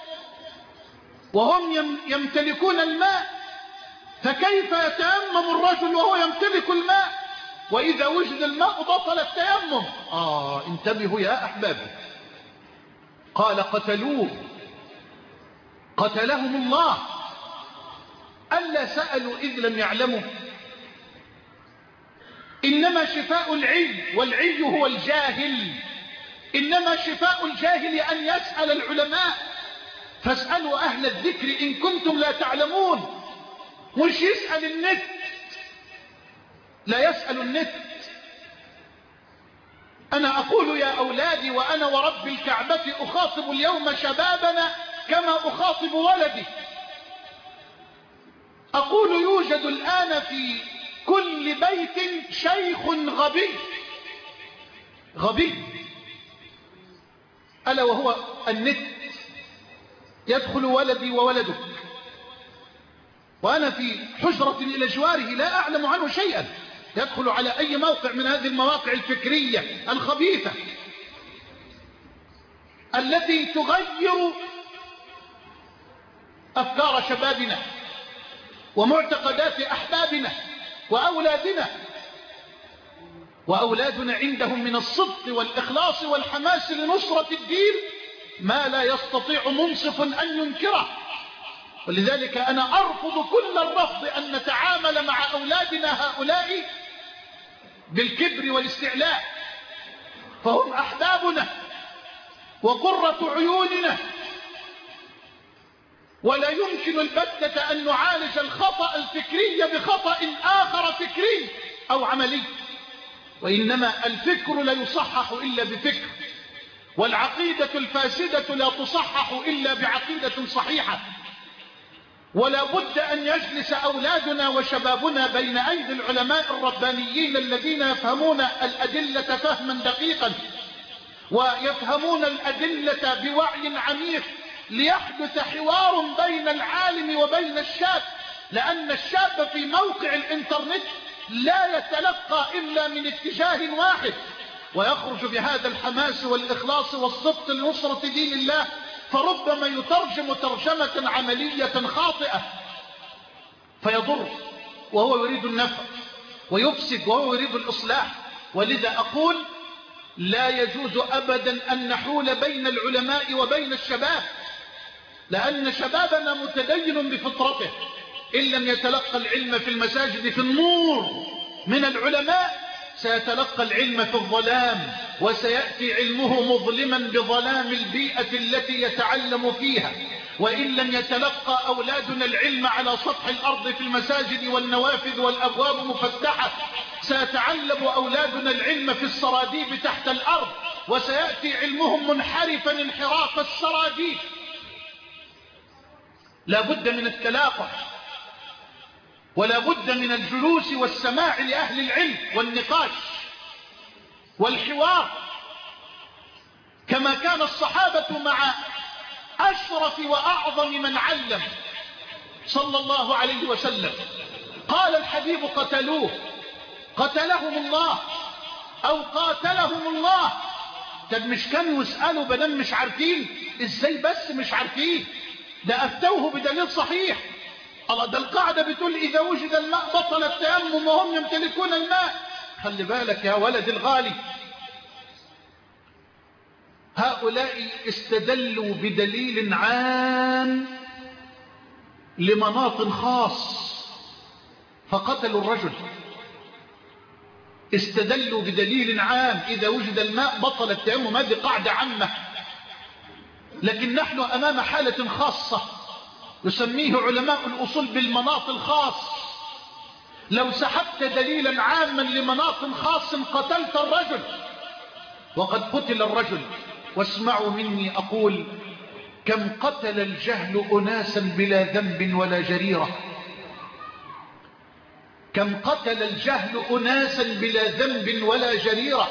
وهم يمتلكون الماء، فكيف يتيمم الرجل وهو يمتلك الماء؟ وإذا وجد الماء بطل التيمم. انتبهوا يا أحبابي. قال: قتلوه، قتلهم الله. ألا سألوا إذ لم يعلموا إنما شفاء العي، والعي هو الجاهل، إنما شفاء الجاهل أن يسأل العلماء. فاسألوا أهل الذكر إن كنتم لا تعلمون. مش يسأل النت، لا يسأل النت. أنا أقول يا أولادي وأنا ورب الكعبة أخاطب اليوم شبابنا كما أخاطب ولدي. أقول: يوجد الآن في كل بيت شيخ غبي، غبي، ألا وهو النت. يدخل ولدي وولدك وأنا في حجرة إلى جواره لا أعلم عنه شيئا، يدخل على أي موقع من هذه المواقع الفكرية الخبيثة التي تغير أفكار شبابنا ومعتقدات أحبابنا وأولادنا. وأولادنا عندهم من الصدق والإخلاص والحماس لنصرة الدين ما لا يستطيع منصف أن ينكره. ولذلك أنا أرفض كل الرفض أن نتعامل مع أولادنا هؤلاء بالكبر والاستعلاء، فهم أحبابنا وقرة عيوننا، ولا يمكن البتة أن نعالج الخطأ الفكري بخطأ آخر فكري أو عملي. وإنما الفكر لا يصحح إلا بفكر، والعقيدة الفاسدة لا تصحح إلا بعقيدة صحيحة. ولا بد أن يجلس أولادنا وشبابنا بين أيدي العلماء الربانيين الذين يفهمون الأدلة فهما دقيقا ويفهمون الأدلة بوعي عميق، ليحدث حوار بين العالم وبين الشاب. لأن الشاب في موقع الإنترنت لا يتلقى إلا من اتجاه واحد، ويخرج بهذا الحماس والإخلاص والصدق لنصرة دين الله، فربما يترجم ترجمة عملية خاطئة فيضر وهو يريد النفع، ويفسد وهو يريد الإصلاح. ولذا أقول: لا يجوز أبدا أن نحول بين العلماء وبين الشباب، لأن شبابنا متدين بفطرته، إن لم يتلقى العلم في المساجد في النور من العلماء سيتلقى العلم في الظلام، وسيأتي علمه مظلما بظلام البيئة التي يتعلم فيها. وإن لم يتلقى أولادنا العلم على سطح الأرض في المساجد والنوافذ والأبواب مفتحة، سيتعلم أولادنا العلم في السراديب تحت الأرض، وسيأتي علمهم منحرفا انحراف السراديب. لا بد من التلاقح، ولا بد من الجلوس والسماع لأهل العلم والنقاش والحوار، كما كان الصحابة مع أشرف وأعظم من علم صلى الله عليه وسلم. قال الحبيب قتلوه، قتلهم الله أو قاتلهم الله. طب مش كانوا يسألوا بدل مش عارفين؟ ازاي بس مش عارفين؟ ده أفتوه بدليل صحيح. الله، ده القاعدة بتقول إذا وجد الماء بطل التيمم وهم يمتلكون الماء. خلي بالك يا ولد الغالي، هؤلاء استدلوا بدليل عام لمناط خاص فقتلوا الرجل. استدلوا بدليل عام إذا وجد الماء بطل التيمم، هذه قاعدة عامة، لكن نحن أمام حالة خاصة يسميه علماء الأصول بالمناط الخاص. لو سحبت دليلا عاما لمناط خاص قتلت الرجل، وقد قتل الرجل. واسمعوا مني أقول: كم قتل الجهل أناسا بلا ذنب ولا جريرة، كم قتل الجهل أناسا بلا ذنب ولا جريرة،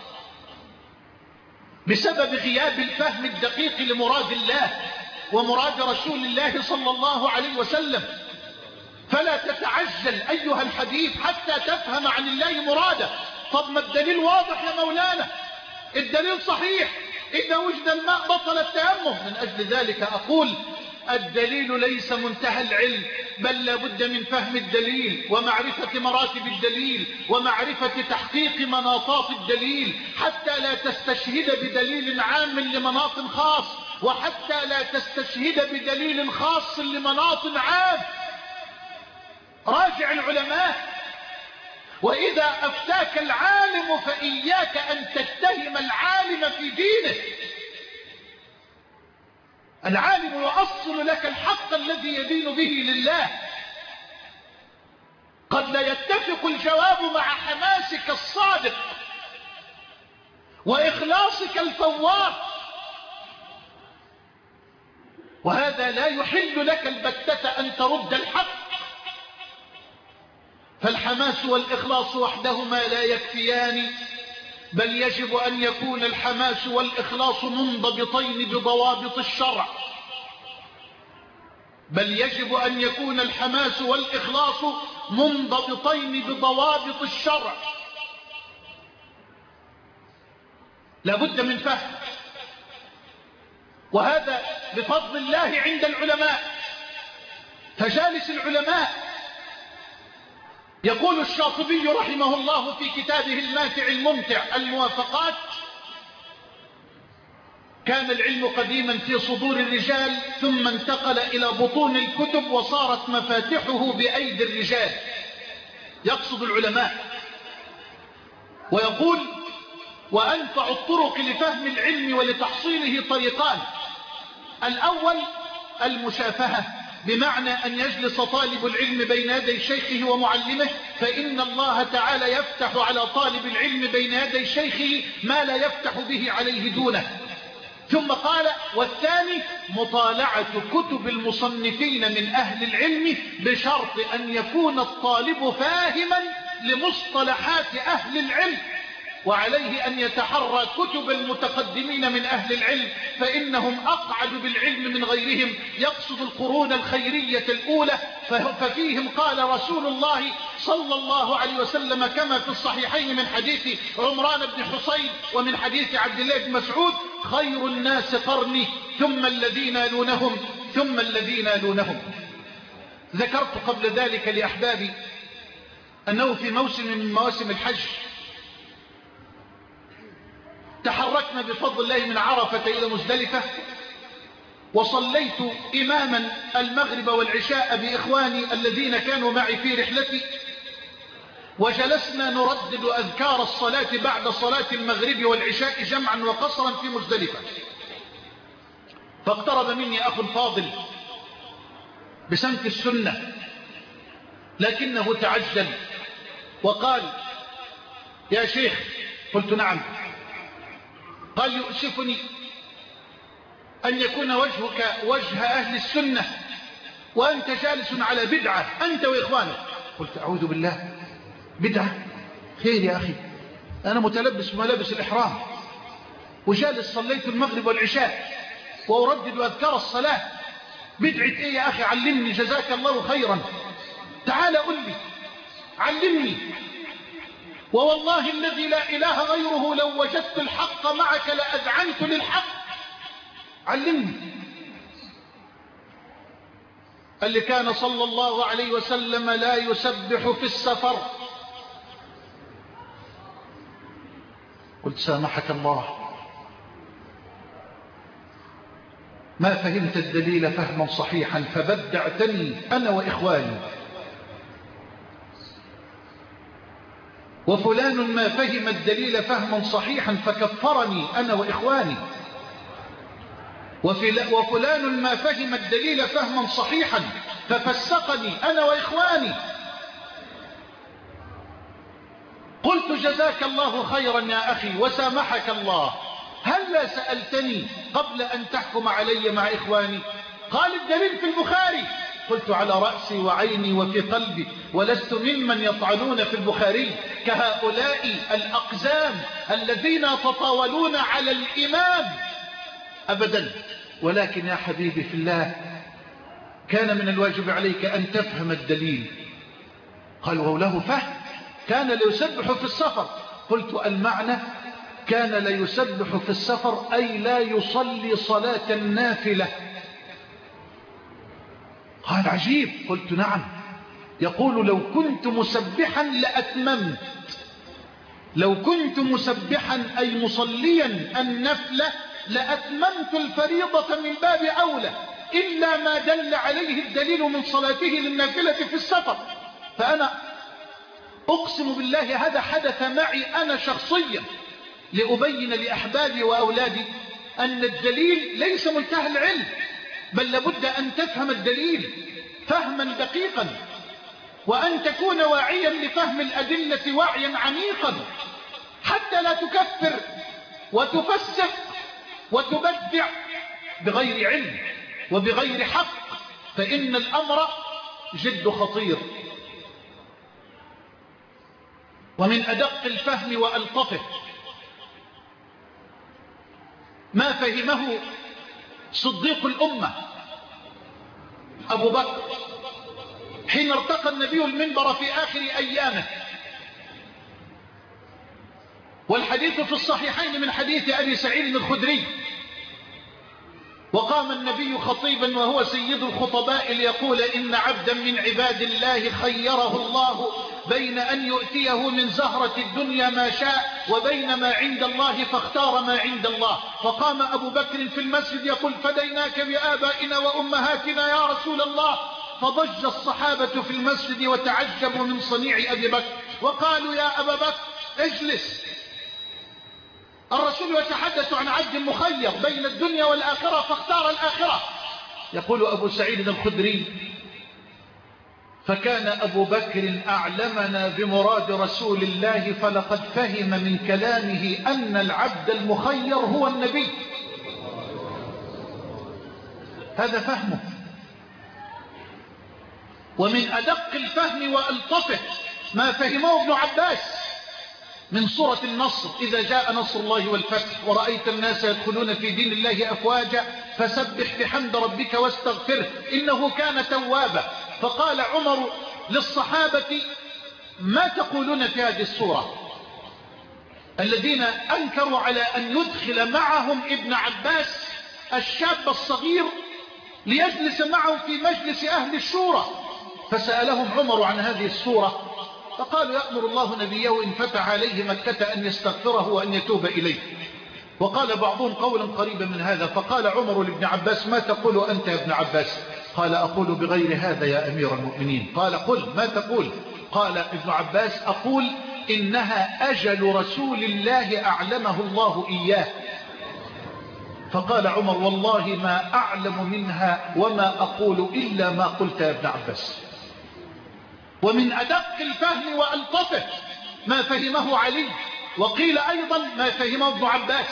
بسبب غياب الفهم الدقيق لمراد الله ومراد رسول الله صلى الله عليه وسلم. فلا تتعجل أيها الحبيب حتى تفهم عن الله مراده. طب ما الدليل واضح يا مولانا، الدليل صحيح، إذا وجد الماء بطل التيمم. من أجل ذلك أقول: الدليل ليس منتهى العلم، بل لا بد من فهم الدليل ومعرفة مراتب الدليل ومعرفة تحقيق مناطات الدليل، حتى لا تستشهد بدليل عام لمناط خاص، وحتى لا تستشهد بدليل خاص لمناط عام. راجع العلماء، وإذا أفتاك العالم فإياك أن تتهم العالم في دينه. العالم يؤصل لك الحق الذي يدين به لله. قد لا يتفق الجواب مع حماسك الصادق وإخلاصك الفوار، وهذا لا يحل لك البتة أن ترد الحق. فالحماس والإخلاص وحدهما لا يكفيان، بل يجب أن يكون الحماس والإخلاص منضبطين بضوابط الشرع. بل يجب أن يكون الحماس والإخلاص منضبطين بضوابط الشرع. لابد من فهم، وهذا بفضل الله عند العلماء. فجالس العلماء. يقول الشاطبي رحمه الله في كتابه الماتع الممتع الموافقات: كان العلم قديما في صدور الرجال، ثم انتقل إلى بطون الكتب، وصارت مفاتحه بأيدي الرجال. يقصد العلماء. ويقول: وأنفع الطرق لفهم العلم ولتحصيله طريقان: الأول المشافهة، بمعنى أن يجلس طالب العلم بين يدي شيخه ومعلمه، فإن الله تعالى يفتح على طالب العلم بين يدي شيخه ما لا يفتح به عليه دونه. ثم قال: والثاني مطالعة كتب المصنفين من أهل العلم، بشرط أن يكون الطالب فاهما لمصطلحات أهل العلم، وعليه أن يتحرى كتب المتقدمين من أهل العلم، فإنهم أقعد بالعلم من غيرهم. يقصد القرون الخيرية الأولى، ففيهم قال رسول الله صلى الله عليه وسلم كما في الصحيحين من حديث عمران بن حصين ومن حديث عبد الله بن مسعود: خير الناس قرني ثم الذين يلونهم ثم الذين يلونهم. ذكرت قبل ذلك لأحبابي أنه في موسم من مواسم الحج تحركنا بفضل الله من عرفة إلى مزدلفة، وصليت إماما المغرب والعشاء بإخواني الذين كانوا معي في رحلتي، وجلسنا نردد أذكار الصلاة بعد صلاة المغرب والعشاء جمعا وقصرا في مزدلفة. فاقترب مني أخ فاضل بسمت السنة، لكنه تعجل وقال: يا شيخ. قلت: نعم. قال: يؤسفني أن يكون وجهك وجه أهل السنة وأنت جالس على بدعة أنت وإخوانك. قلت: أعوذ بالله، بدعة؟ خير يا أخي، أنا متلبس بملابس الإحرام وجالس صليت المغرب والعشاء وأردد أذكار الصلاة. بدعة إيه يا أخي؟ علمني جزاك الله خيرا، تعال قل لي، علمني، ووالله الذي لا إله غيره لو وجدت الحق معك لأذعنت للحق، علمني. قال لي: كان صلى الله عليه وسلم لا يسبح في السفر. قلت: سامحك الله، ما فهمت الدليل فهما صحيحا فبدعتني أنا وإخواني، وفلان ما فهم الدليل فهما صحيحا فكفرني أنا وإخواني، وفلان ما فهم الدليل فهما صحيحا ففسقني أنا وإخواني. قلت: جزاك الله خيرا يا أخي وسامحك الله، هلا سألتني قبل أن تحكم علي مع إخواني؟ قال: الدليل في البخاري. قلت: على رأسي وعيني وفي قلبي، ولست ممن يطعنون في البخاري كهؤلاء الأقزام الذين يتطاولون على الإمام أبدا. ولكن يا حبيبي في الله، كان من الواجب عليك أن تفهم الدليل. قال: وله فهم، كان ليسبح في السفر. قلت: المعنى كان ليسبح في السفر أي لا يصلي صلاة النافلة. قال: عجيب. قلت: نعم، يقول: لو كنت مسبحا لأتممت، لو كنت مسبحا أي مصليا النفلة لأتممت الفريضة من باب أولى، إلا ما دل عليه الدليل من صلاته للنافلة في السفر. فأنا أقسم بالله هذا حدث معي أنا شخصيا، لأبين لأحبابي وأولادي أن الدليل ليس منتهى العلم، بل لابد أن تفهم الدليل فهما دقيقا، وأن تكون واعيا لفهم الأدلة وعيا عميقا، حتى لا تكفر وتفسق وتبدع بغير علم وبغير حق، فإن الأمر جد خطير. ومن أدق الفهم وألطفه ما فهمه صديق الأمة أبو بكر حين ارتقى النبي المنبر في آخر أيامه، والحديث في الصحيحين من حديث أبي سعيد الخدري. وقام النبي خطيبا وهو سيد الخطباء ليقول: إن عبدا من عباد الله خيره الله بين أن يؤتيه من زهرة الدنيا ما شاء وبين ما عند الله فاختار ما عند الله. فقام أبو بكر في المسجد يقول: فديناك بآبائنا وأمهاتنا يا رسول الله. فضج الصحابة في المسجد وتعجبوا من صنيع أبي بكر، وقالوا: يا أبا بكر اجلس، الرسول يتحدث عن عبد مخير بين الدنيا والآخرة فاختار الآخرة. يقول أبو سعيد الخدري: فكان أبو بكر أعلمنا بمراد رسول الله، فلقد فهم من كلامه أن العبد المخير هو النبي. هذا فهمه. ومن أدق الفهم وألطفه ما فهمه ابن عباس من سورة النصر: إذا جاء نصر الله والفتح ورأيت الناس يدخلون في دين الله أفواجا فسبح بحمد ربك واستغفره إنه كان توابا. فقال عمر للصحابة: ما تقولون في هذه السورة؟ الذين أنكروا على أن يدخل معهم ابن عباس الشاب الصغير ليجلس معهم في مجلس أهل الشورى. فسألهم عمر عن هذه السورة فقالوا: يأمر الله نبيه إن فتح عليه مكة أن يستغفره وأن يتوب إليه. وقال بعضهم قولا قريبا من هذا. فقال عمر لابن عباس: ما تقول أنت يا ابن عباس؟ قال: أقول بغير هذا يا أمير المؤمنين. قال: قل ما تقول؟ قال ابن عباس: أقول إنها أجل رسول الله أعلمه الله إياه. فقال عمر: والله ما أعلم منها وما أقول إلا ما قلت يا ابن عباس. ومن أدق الفهم وألطفه ما فهمه علي، وقيل أيضا ما فهمه ابن عباس،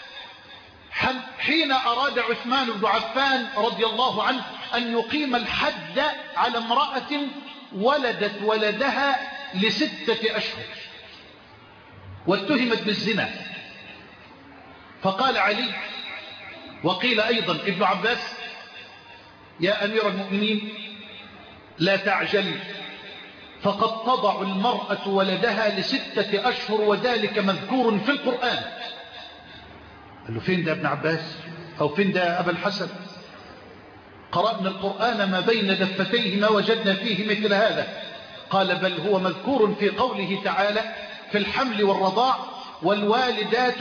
حين أراد عثمان بن عفان رضي الله عنه أن يقيم الحد على امرأة ولدت ولدها ل6 أشهر واتهمت بالزنا. فقال علي، وقيل أيضا ابن عباس: يا أمير المؤمنين لا تعجل، فقد تضع المرأة ولدها ل6 أشهر وذلك مذكور في القرآن. قال له: فين ده ابن عباس؟ أو فين ده أبا الحسن؟ قرأنا القرآن ما بين دفتيه ما وجدنا فيه مثل هذا. قال: بل هو مذكور في قوله تعالى في الحمل والرضاع: والوالدات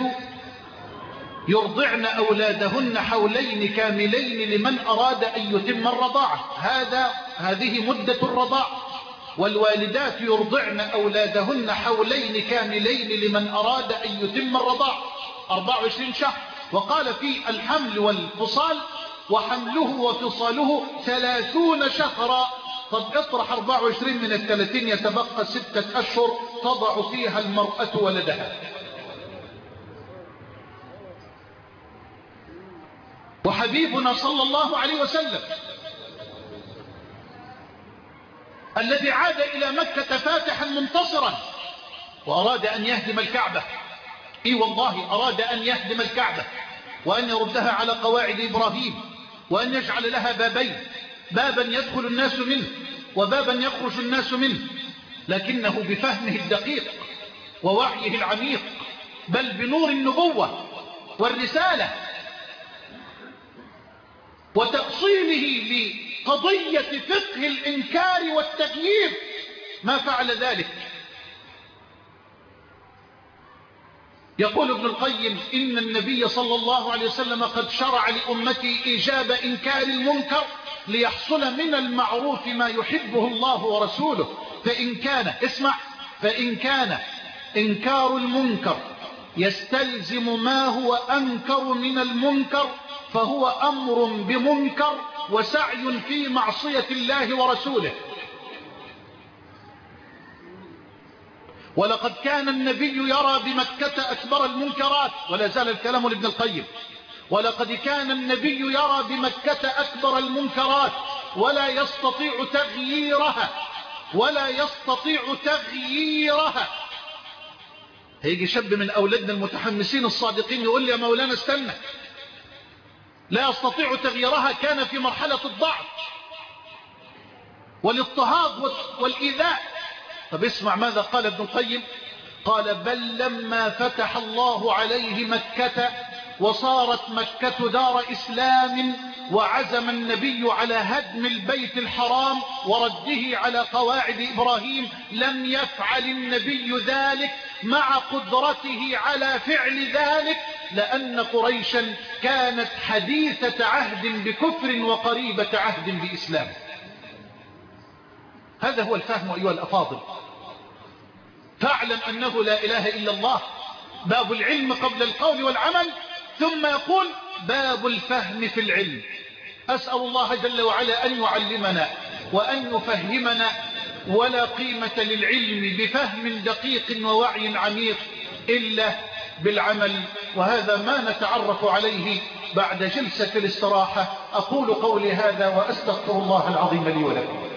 يرضعن أولادهن حولين كاملين لمن أراد أن يتم الرضاعة. هذه مدة الرضاع. والوالدات يرضعن أولادهن حولين كاملين لمن أراد أن يتم الرضاعة 24 شهر. وقال في الحمل والفصال: وحمله وفصاله 30 شهرا. طب اطرح 24 من 30 يتبقى 6 أشهر تضع فيها المرأة ولدها. وحبيبنا صلى الله عليه وسلم الذي عاد إلى مكة فاتحا منتصرا وأراد أن يهدم الكعبة، والله أراد أن يهدم الكعبة وأن يردها على قواعد إبراهيم وأن يجعل لها بابين: بابا يدخل الناس منه وبابا يخرج الناس منه. لكنه بفهمه الدقيق ووعيه العميق، بل بنور النبوة والرسالة وتأصيله لقضية فقه الإنكار والتغيير، ما فعل ذلك. يقول ابن القيم: إن النبي صلى الله عليه وسلم قد شرع لأمتي إيجاب إنكار المنكر ليحصل من المعروف ما يحبه الله ورسوله. فإن كان إنكار المنكر يستلزم ما هو أنكر من المنكر فهو أمر بمنكر وسعي في معصية الله ورسوله. ولقد كان النبي يرى بمكة أكبر المنكرات، ولا زال الكلام لابن القيم: ولقد كان النبي يرى بمكة أكبر المنكرات ولا يستطيع تغييرها. هيجي شاب من أولادنا المتحمسين الصادقين يقول لي: يا مولانا استنى، لا يستطيع تغييرها، كان في مرحلة الضعف والاضطهاد والإيذاء. طب اسمع ماذا قال ابن القيم: قال: بل لما فتح الله عليه مكة وصارت مكة دار إسلام وعزم النبي على هدم البيت الحرام ورده على قواعد إبراهيم، لم يفعل النبي ذلك مع قدرته على فعل ذلك، لأن قريشا كانت حديثة عهد بكفر وقريبة عهد بإسلام. هذا هو الفهم أيها الأفاضل. فاعلم أنه لا إله إلا الله، باب العلم قبل القول والعمل، ثم يقول باب الفهم في العلم. أسأل الله جل وعلا أن يعلمنا وأن يفهمنا، ولا قيمة للعلم بفهم دقيق ووعي عميق إلا بالعمل، وهذا ما نتعرف عليه بعد جلسة الاستراحة. أقول قولي هذا وأستغفر الله العظيم لي ولكم.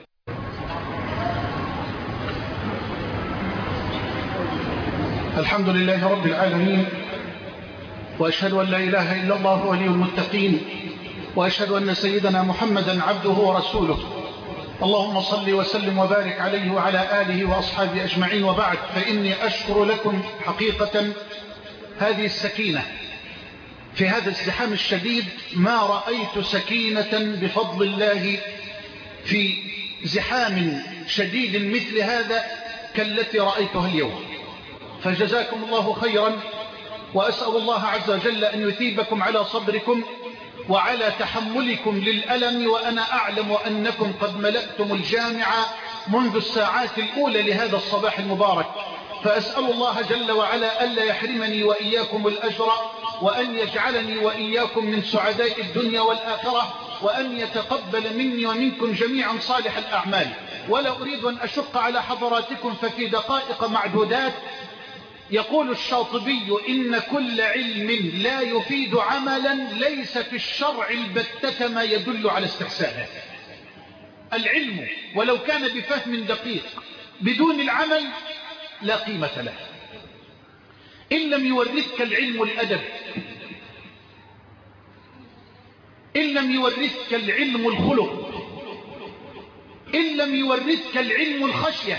الحمد لله رب العالمين، وأشهد أن لا إله إلا الله ولي المتقين، وأشهد أن سيدنا محمدا عبده ورسوله. اللهم صل وسلم وبارك عليه وعلى آله وأصحابه أجمعين، وبعد، فإني أشكر لكم حقيقة هذه السكينة في هذا الازدحام الشديد. ما رأيت سكينة بفضل الله في زحام شديد مثل هذا كالتي رأيتها اليوم، فجزاكم الله خيرا وأسأل الله عز وجل أن يثيبكم على صبركم وعلى تحملكم للألم، وأنا أعلم أنكم قد ملأتم الجامعة منذ الساعات الأولى لهذا الصباح المبارك، فأسأل الله جل وعلا ألا يحرمني وإياكم الأجر، وأن يجعلني وإياكم من سعداء الدنيا والآخرة، وأن يتقبل مني ومنكم جميعا صالح الأعمال. ولا أريد أن أشق على حضراتكم، ففي دقائق معدودات يقول الشاطبي: إن كل علم لا يفيد عملا ليس في الشرع البتة ما يدل على استحسانه. العلم ولو كان بفهم دقيق بدون العمل لا قيمة له. إن لم يورثك العلم الأدب، إن لم يورثك العلم الخلق، إن لم يورثك العلم الخشية،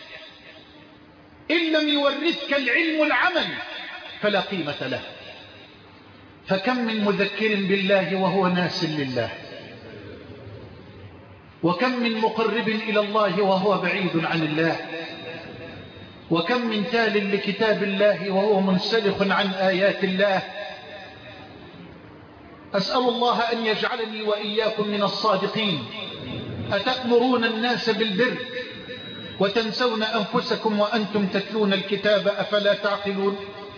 إن لم يورثك العلم العمل فلا قيمة له. فكم من مذكر بالله وهو ناس لله، وكم من مقرب إلى الله وهو بعيد عن الله، وكم من تال لكتاب الله وهو منسلخ عن آيات الله. أسأل الله أن يجعلني وإياكم من الصادقين. أتأمرون الناس بالبر وتنسون أنفسكم وأنتم تتلون الكتاب أفلا تعقلون؟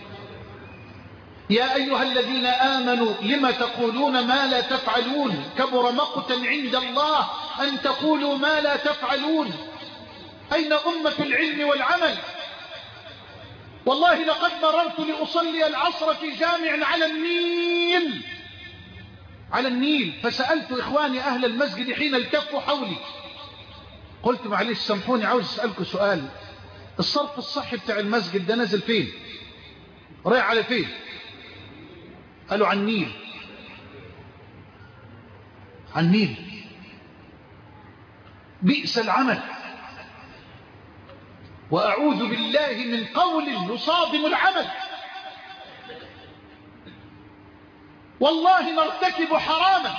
يا أيها الذين آمنوا لم تقولون ما لا تفعلون؟ كبر مقتا عند الله أن تقولوا ما لا تفعلون. أين أمة العلم والعمل؟ والله لقد مررت لأصلي العصر في جامع على النيل فسألت إخواني أهل المسجد حين التفوا حولي، قلت معلش سامحوني عاوز أسألكم سؤال، الصرف الصحي بتاع المسجد ده نازل فين؟ رايح على فين؟ قالوا عن النيل. عن النيل. بئس العمل، وأعوذ بالله من قول يصادم العمل. والله نرتكب حراما،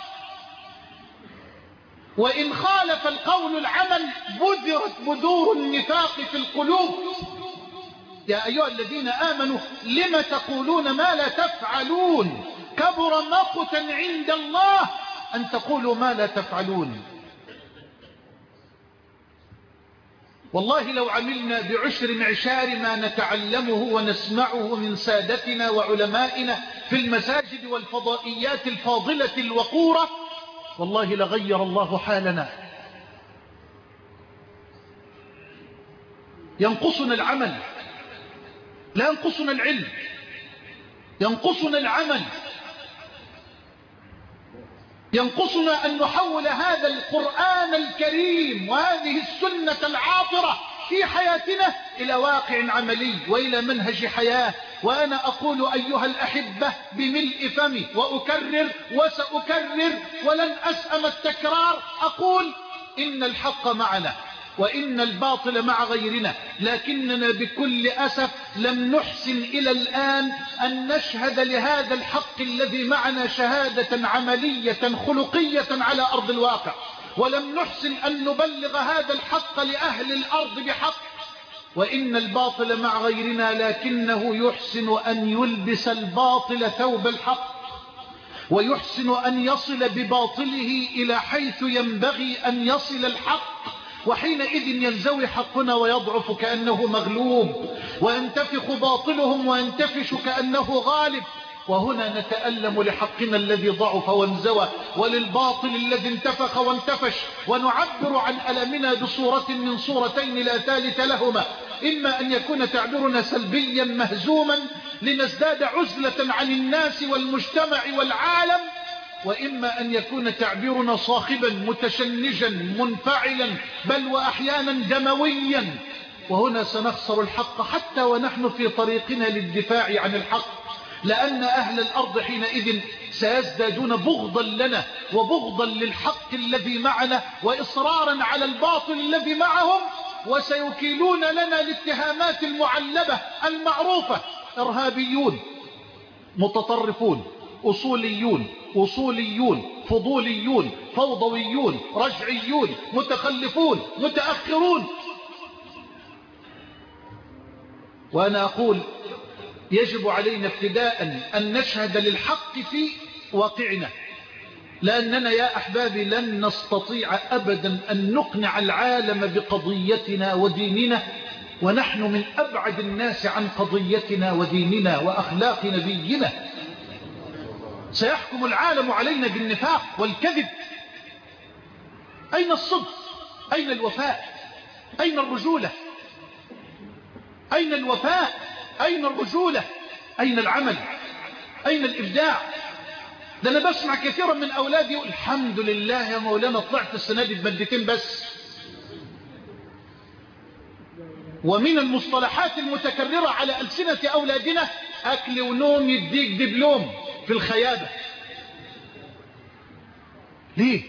وإن خالف القول العمل بذرت بذور النفاق في القلوب. يا أيها الذين آمنوا لم تقولون ما لا تفعلون؟ كبر مقتا عند الله أن تقولوا ما لا تفعلون. والله لو عملنا بعشر معشار ما نتعلمه ونسمعه من سادتنا وعلمائنا في المساجد والفضائيات الفاضلة الوقورة، والله لغير الله حالنا. ينقصنا العمل، لا ينقصنا العلم، ينقصنا العمل، ينقصنا أن نحول هذا القرآن الكريم وهذه السنة العاطرة في حياتنا إلى واقع عملي وإلى منهج حياة. وأنا أقول أيها الأحبة بملء فمي وأكرر وسأكرر ولن أسأم التكرار، أقول إن الحق معنا وإن الباطل مع غيرنا، لكننا بكل أسف لم نحسن إلى الآن أن نشهد لهذا الحق الذي معنا شهادة عملية خلقية على أرض الواقع، ولم نحسن أن نبلغ هذا الحق لأهل الأرض بحق. وإن الباطل مع غيرنا، لكنه يحسن أن يلبس الباطل ثوب الحق، ويحسن أن يصل بباطله إلى حيث ينبغي أن يصل الحق، وحينئذ ينزوي حقنا ويضعف كأنه مغلوب، وينتفخ باطلهم وينتفش كأنه غالب. وهنا نتألم لحقنا الذي ضعف وانزوى، وللباطل الذي انتفخ وانتفش، ونعبر عن ألمنا بصورة من صورتين لا ثالث لهما: إما أن يكون تعبيرنا سلبيا مهزوما لنزداد عزلة عن الناس والمجتمع والعالم، وإما أن يكون تعبيرنا صاخبا متشنجا منفعلا بل وأحيانا دمويا. وهنا سنخسر الحق حتى ونحن في طريقنا للدفاع عن الحق، لأن أهل الأرض حينئذ سيزدادون بغضا لنا وبغضا للحق الذي معنا وإصرارا على الباطل الذي معهم، وسيكيلون لنا الاتهامات المعلبة المعروفة: إرهابيون، متطرفون، أصوليون، فضوليون، فوضويون، رجعيون، متخلفون، متأخرون. وأنا أقول يجب علينا ابتداء أن نشهد للحق في واقعنا، لأننا يا أحبابي لن نستطيع أبدا أن نقنع العالم بقضيتنا وديننا ونحن من أبعد الناس عن قضيتنا وديننا وأخلاق نبينا. سيحكم العالم علينا بالنفاق والكذب. أين الصدق؟ أين الوفاء؟ أين الرجولة؟ أين الوفاء؟ أين الرجولة؟ أين العمل؟ أين الإبداع؟ ده أنا بسمع كثيرا من أولادي يقول الحمد لله يا مولانا طلعت السنة دي بمادتين بس. ومن المصطلحات المتكررة على ألسنة أولادنا أكل ونوم يديك دبلوم في الخيابة. ليه؟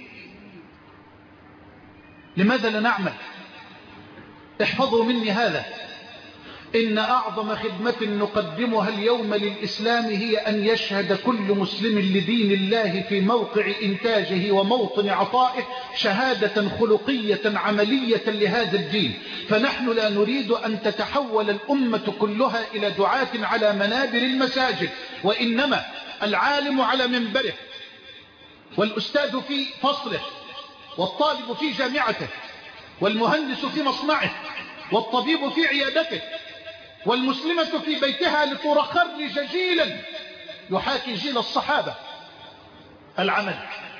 لماذا لا نعمل؟ احفظوا مني هذا، إن أعظم خدمة نقدمها اليوم للإسلام هي أن يشهد كل مسلم لدين الله في موقع إنتاجه وموطن عطائه شهادة خلقية عملية لهذا الدين. فنحن لا نريد أن تتحول الأمة كلها إلى دعاة على منابر المساجد، وإنما العالم على منبره، والأستاذ في فصله، والطالب في جامعته، والمهندس في مصنعه، والطبيب في عيادته، والمسلمة في بيتها لترخرج جيلا يحاكي جيل الصحابة. العمل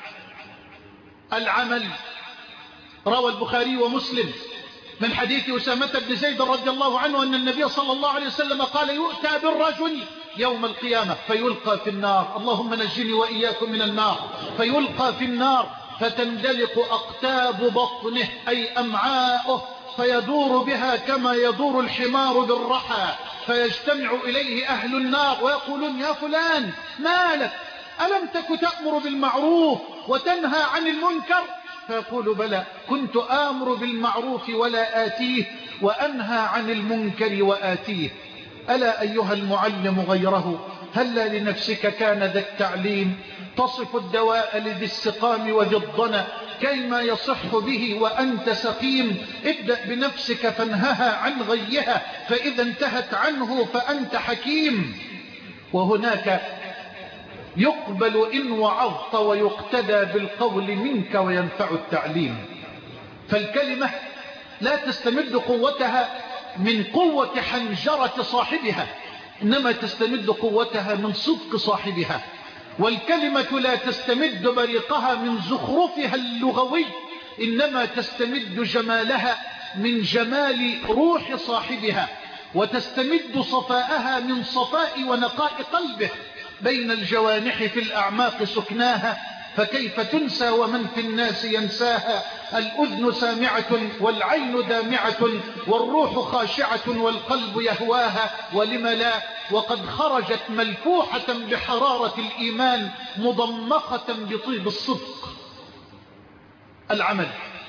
العمل. روى البخاري ومسلم من حديث أسامة بن زيد رضي الله عنه أن النبي صلى الله عليه وسلم قال يؤتى بالرجل يوم القيامة فيلقى في النار، اللهم نجني وإياكم من النار، فيلقى في النار فتندلق أقتاب بطنه أي أمعاؤه فيدور بها كما يدور الحمار بالرحى، فيجتمع إليه أهل النار ويقولون يا فلان ما لك ألم تك تأمر بالمعروف وتنهى عن المنكر؟ فيقول بلى كنت آمر بالمعروف ولا آتيه وأنهى عن المنكر وآتيه. ألا أيها المعلم غيره هلا لنفسك كان ذا التعليم تصف الدواء لذي السقام وذي الضنا كيما يصح به وأنت سقيم. ابدأ بنفسك فانهها عن غيها فإذا انتهت عنه فأنت حكيم. وهناك يقبل إن وعظت ويقتدى بالقول منك وينفع التعليم. فالكلمة لا تستمد قوتها من قوة حنجرة صاحبها، إنما تستمد قوتها من صدق صاحبها. والكلمة لا تستمد بريقها من زخرفها اللغوي، إنما تستمد جمالها من جمال روح صاحبها، وتستمد صفاءها من صفاء ونقاء قلبه. بين الجوانح في الأعماق سكناها فكيف تنسى ومن في الناس ينساها. الأذن سامعة والعين دامعة والروح خاشعة والقلب يهواها، ولم لا وقد خرجت ملفوحة بحرارة الإيمان مضمخة بطيب الصدق. العمل.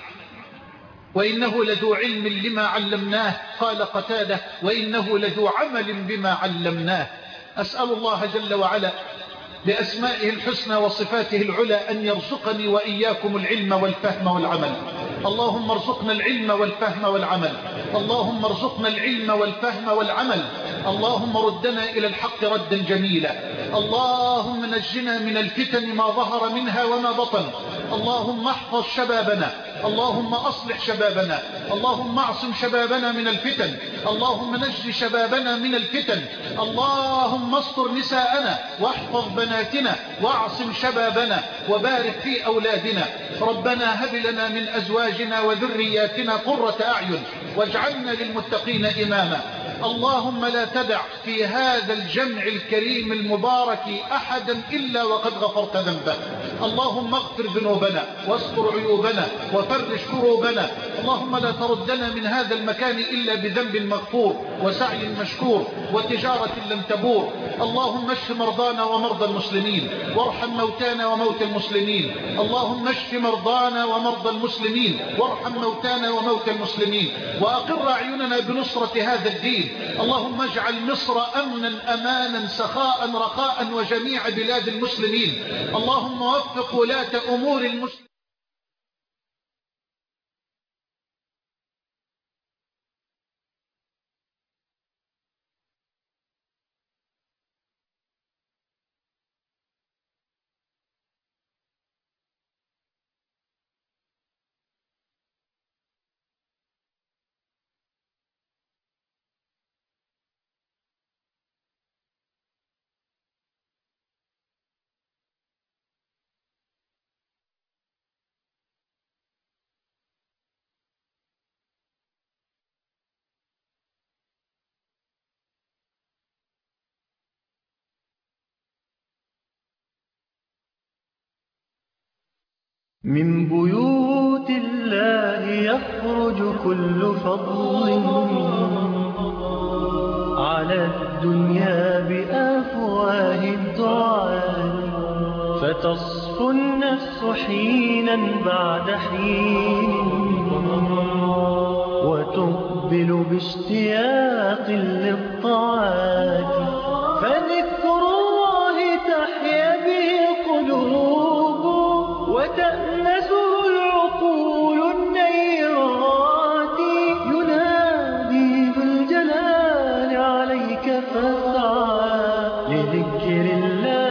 وإنه لذو علم لما علمناه، قال قتادة وإنه لذو عمل بما علمناه. أسأل الله جل وعلا بأسمائه الحسنى وصفاته العلى أن يرزقني وإياكم العلم والفهم والعمل. اللهم ارزقنا العلم والفهم والعمل، اللهم ارزقنا العلم والفهم والعمل. اللهم ردنا إلى الحق ردا جميلا. اللهم نجنا من الفتن ما ظهر منها وما بطن. اللهم احفظ شبابنا، اللهم أصلح شبابنا، اللهم اعصم شبابنا من الفتن، اللهم نجي شبابنا من الفتن. اللهم استر نساءنا واحفظ بناتنا واعصم شبابنا وبارك في أولادنا. ربنا هب لنا من أزواجنا وذرياتنا قرة أعين واجعلنا للمتقين إماما. اللهم لا تدع في هذا الجمع الكريم المبارك أحدا إلا وقد غفرت ذنبه. اللهم اغفر ذنوبنا واستر عيوبنا وفرج كروبنا. اللهم لا تردنا من هذا المكان إلا بذنب مغفور وسعي مشكور وتجارة لم تبور. اللهم اشف مرضانا ومرضى المسلمين وارحم موتانا وموتى المسلمين. اللهم اشف مرضانا ومرضى المسلمين وارحم موتانا وموتى المسلمين، وأقر أعيننا بنصرة هذا الدين. اللهم اجعل مصر أمنا أمانا سخاء رخاء وجميع بلاد المسلمين. اللهم وفق ولاة أمور المسلمين. من بيوت الله يخرج كل فضل على الدنيا بأفواه الدعاء، فتصفو النفس حينا بعد حين وتقبل باشتياق للطاعات، فذكر الله تحيا به القلوب وتأنسه العقول النيرات. ينادي بالجلال عليك فاسعى لذكر الله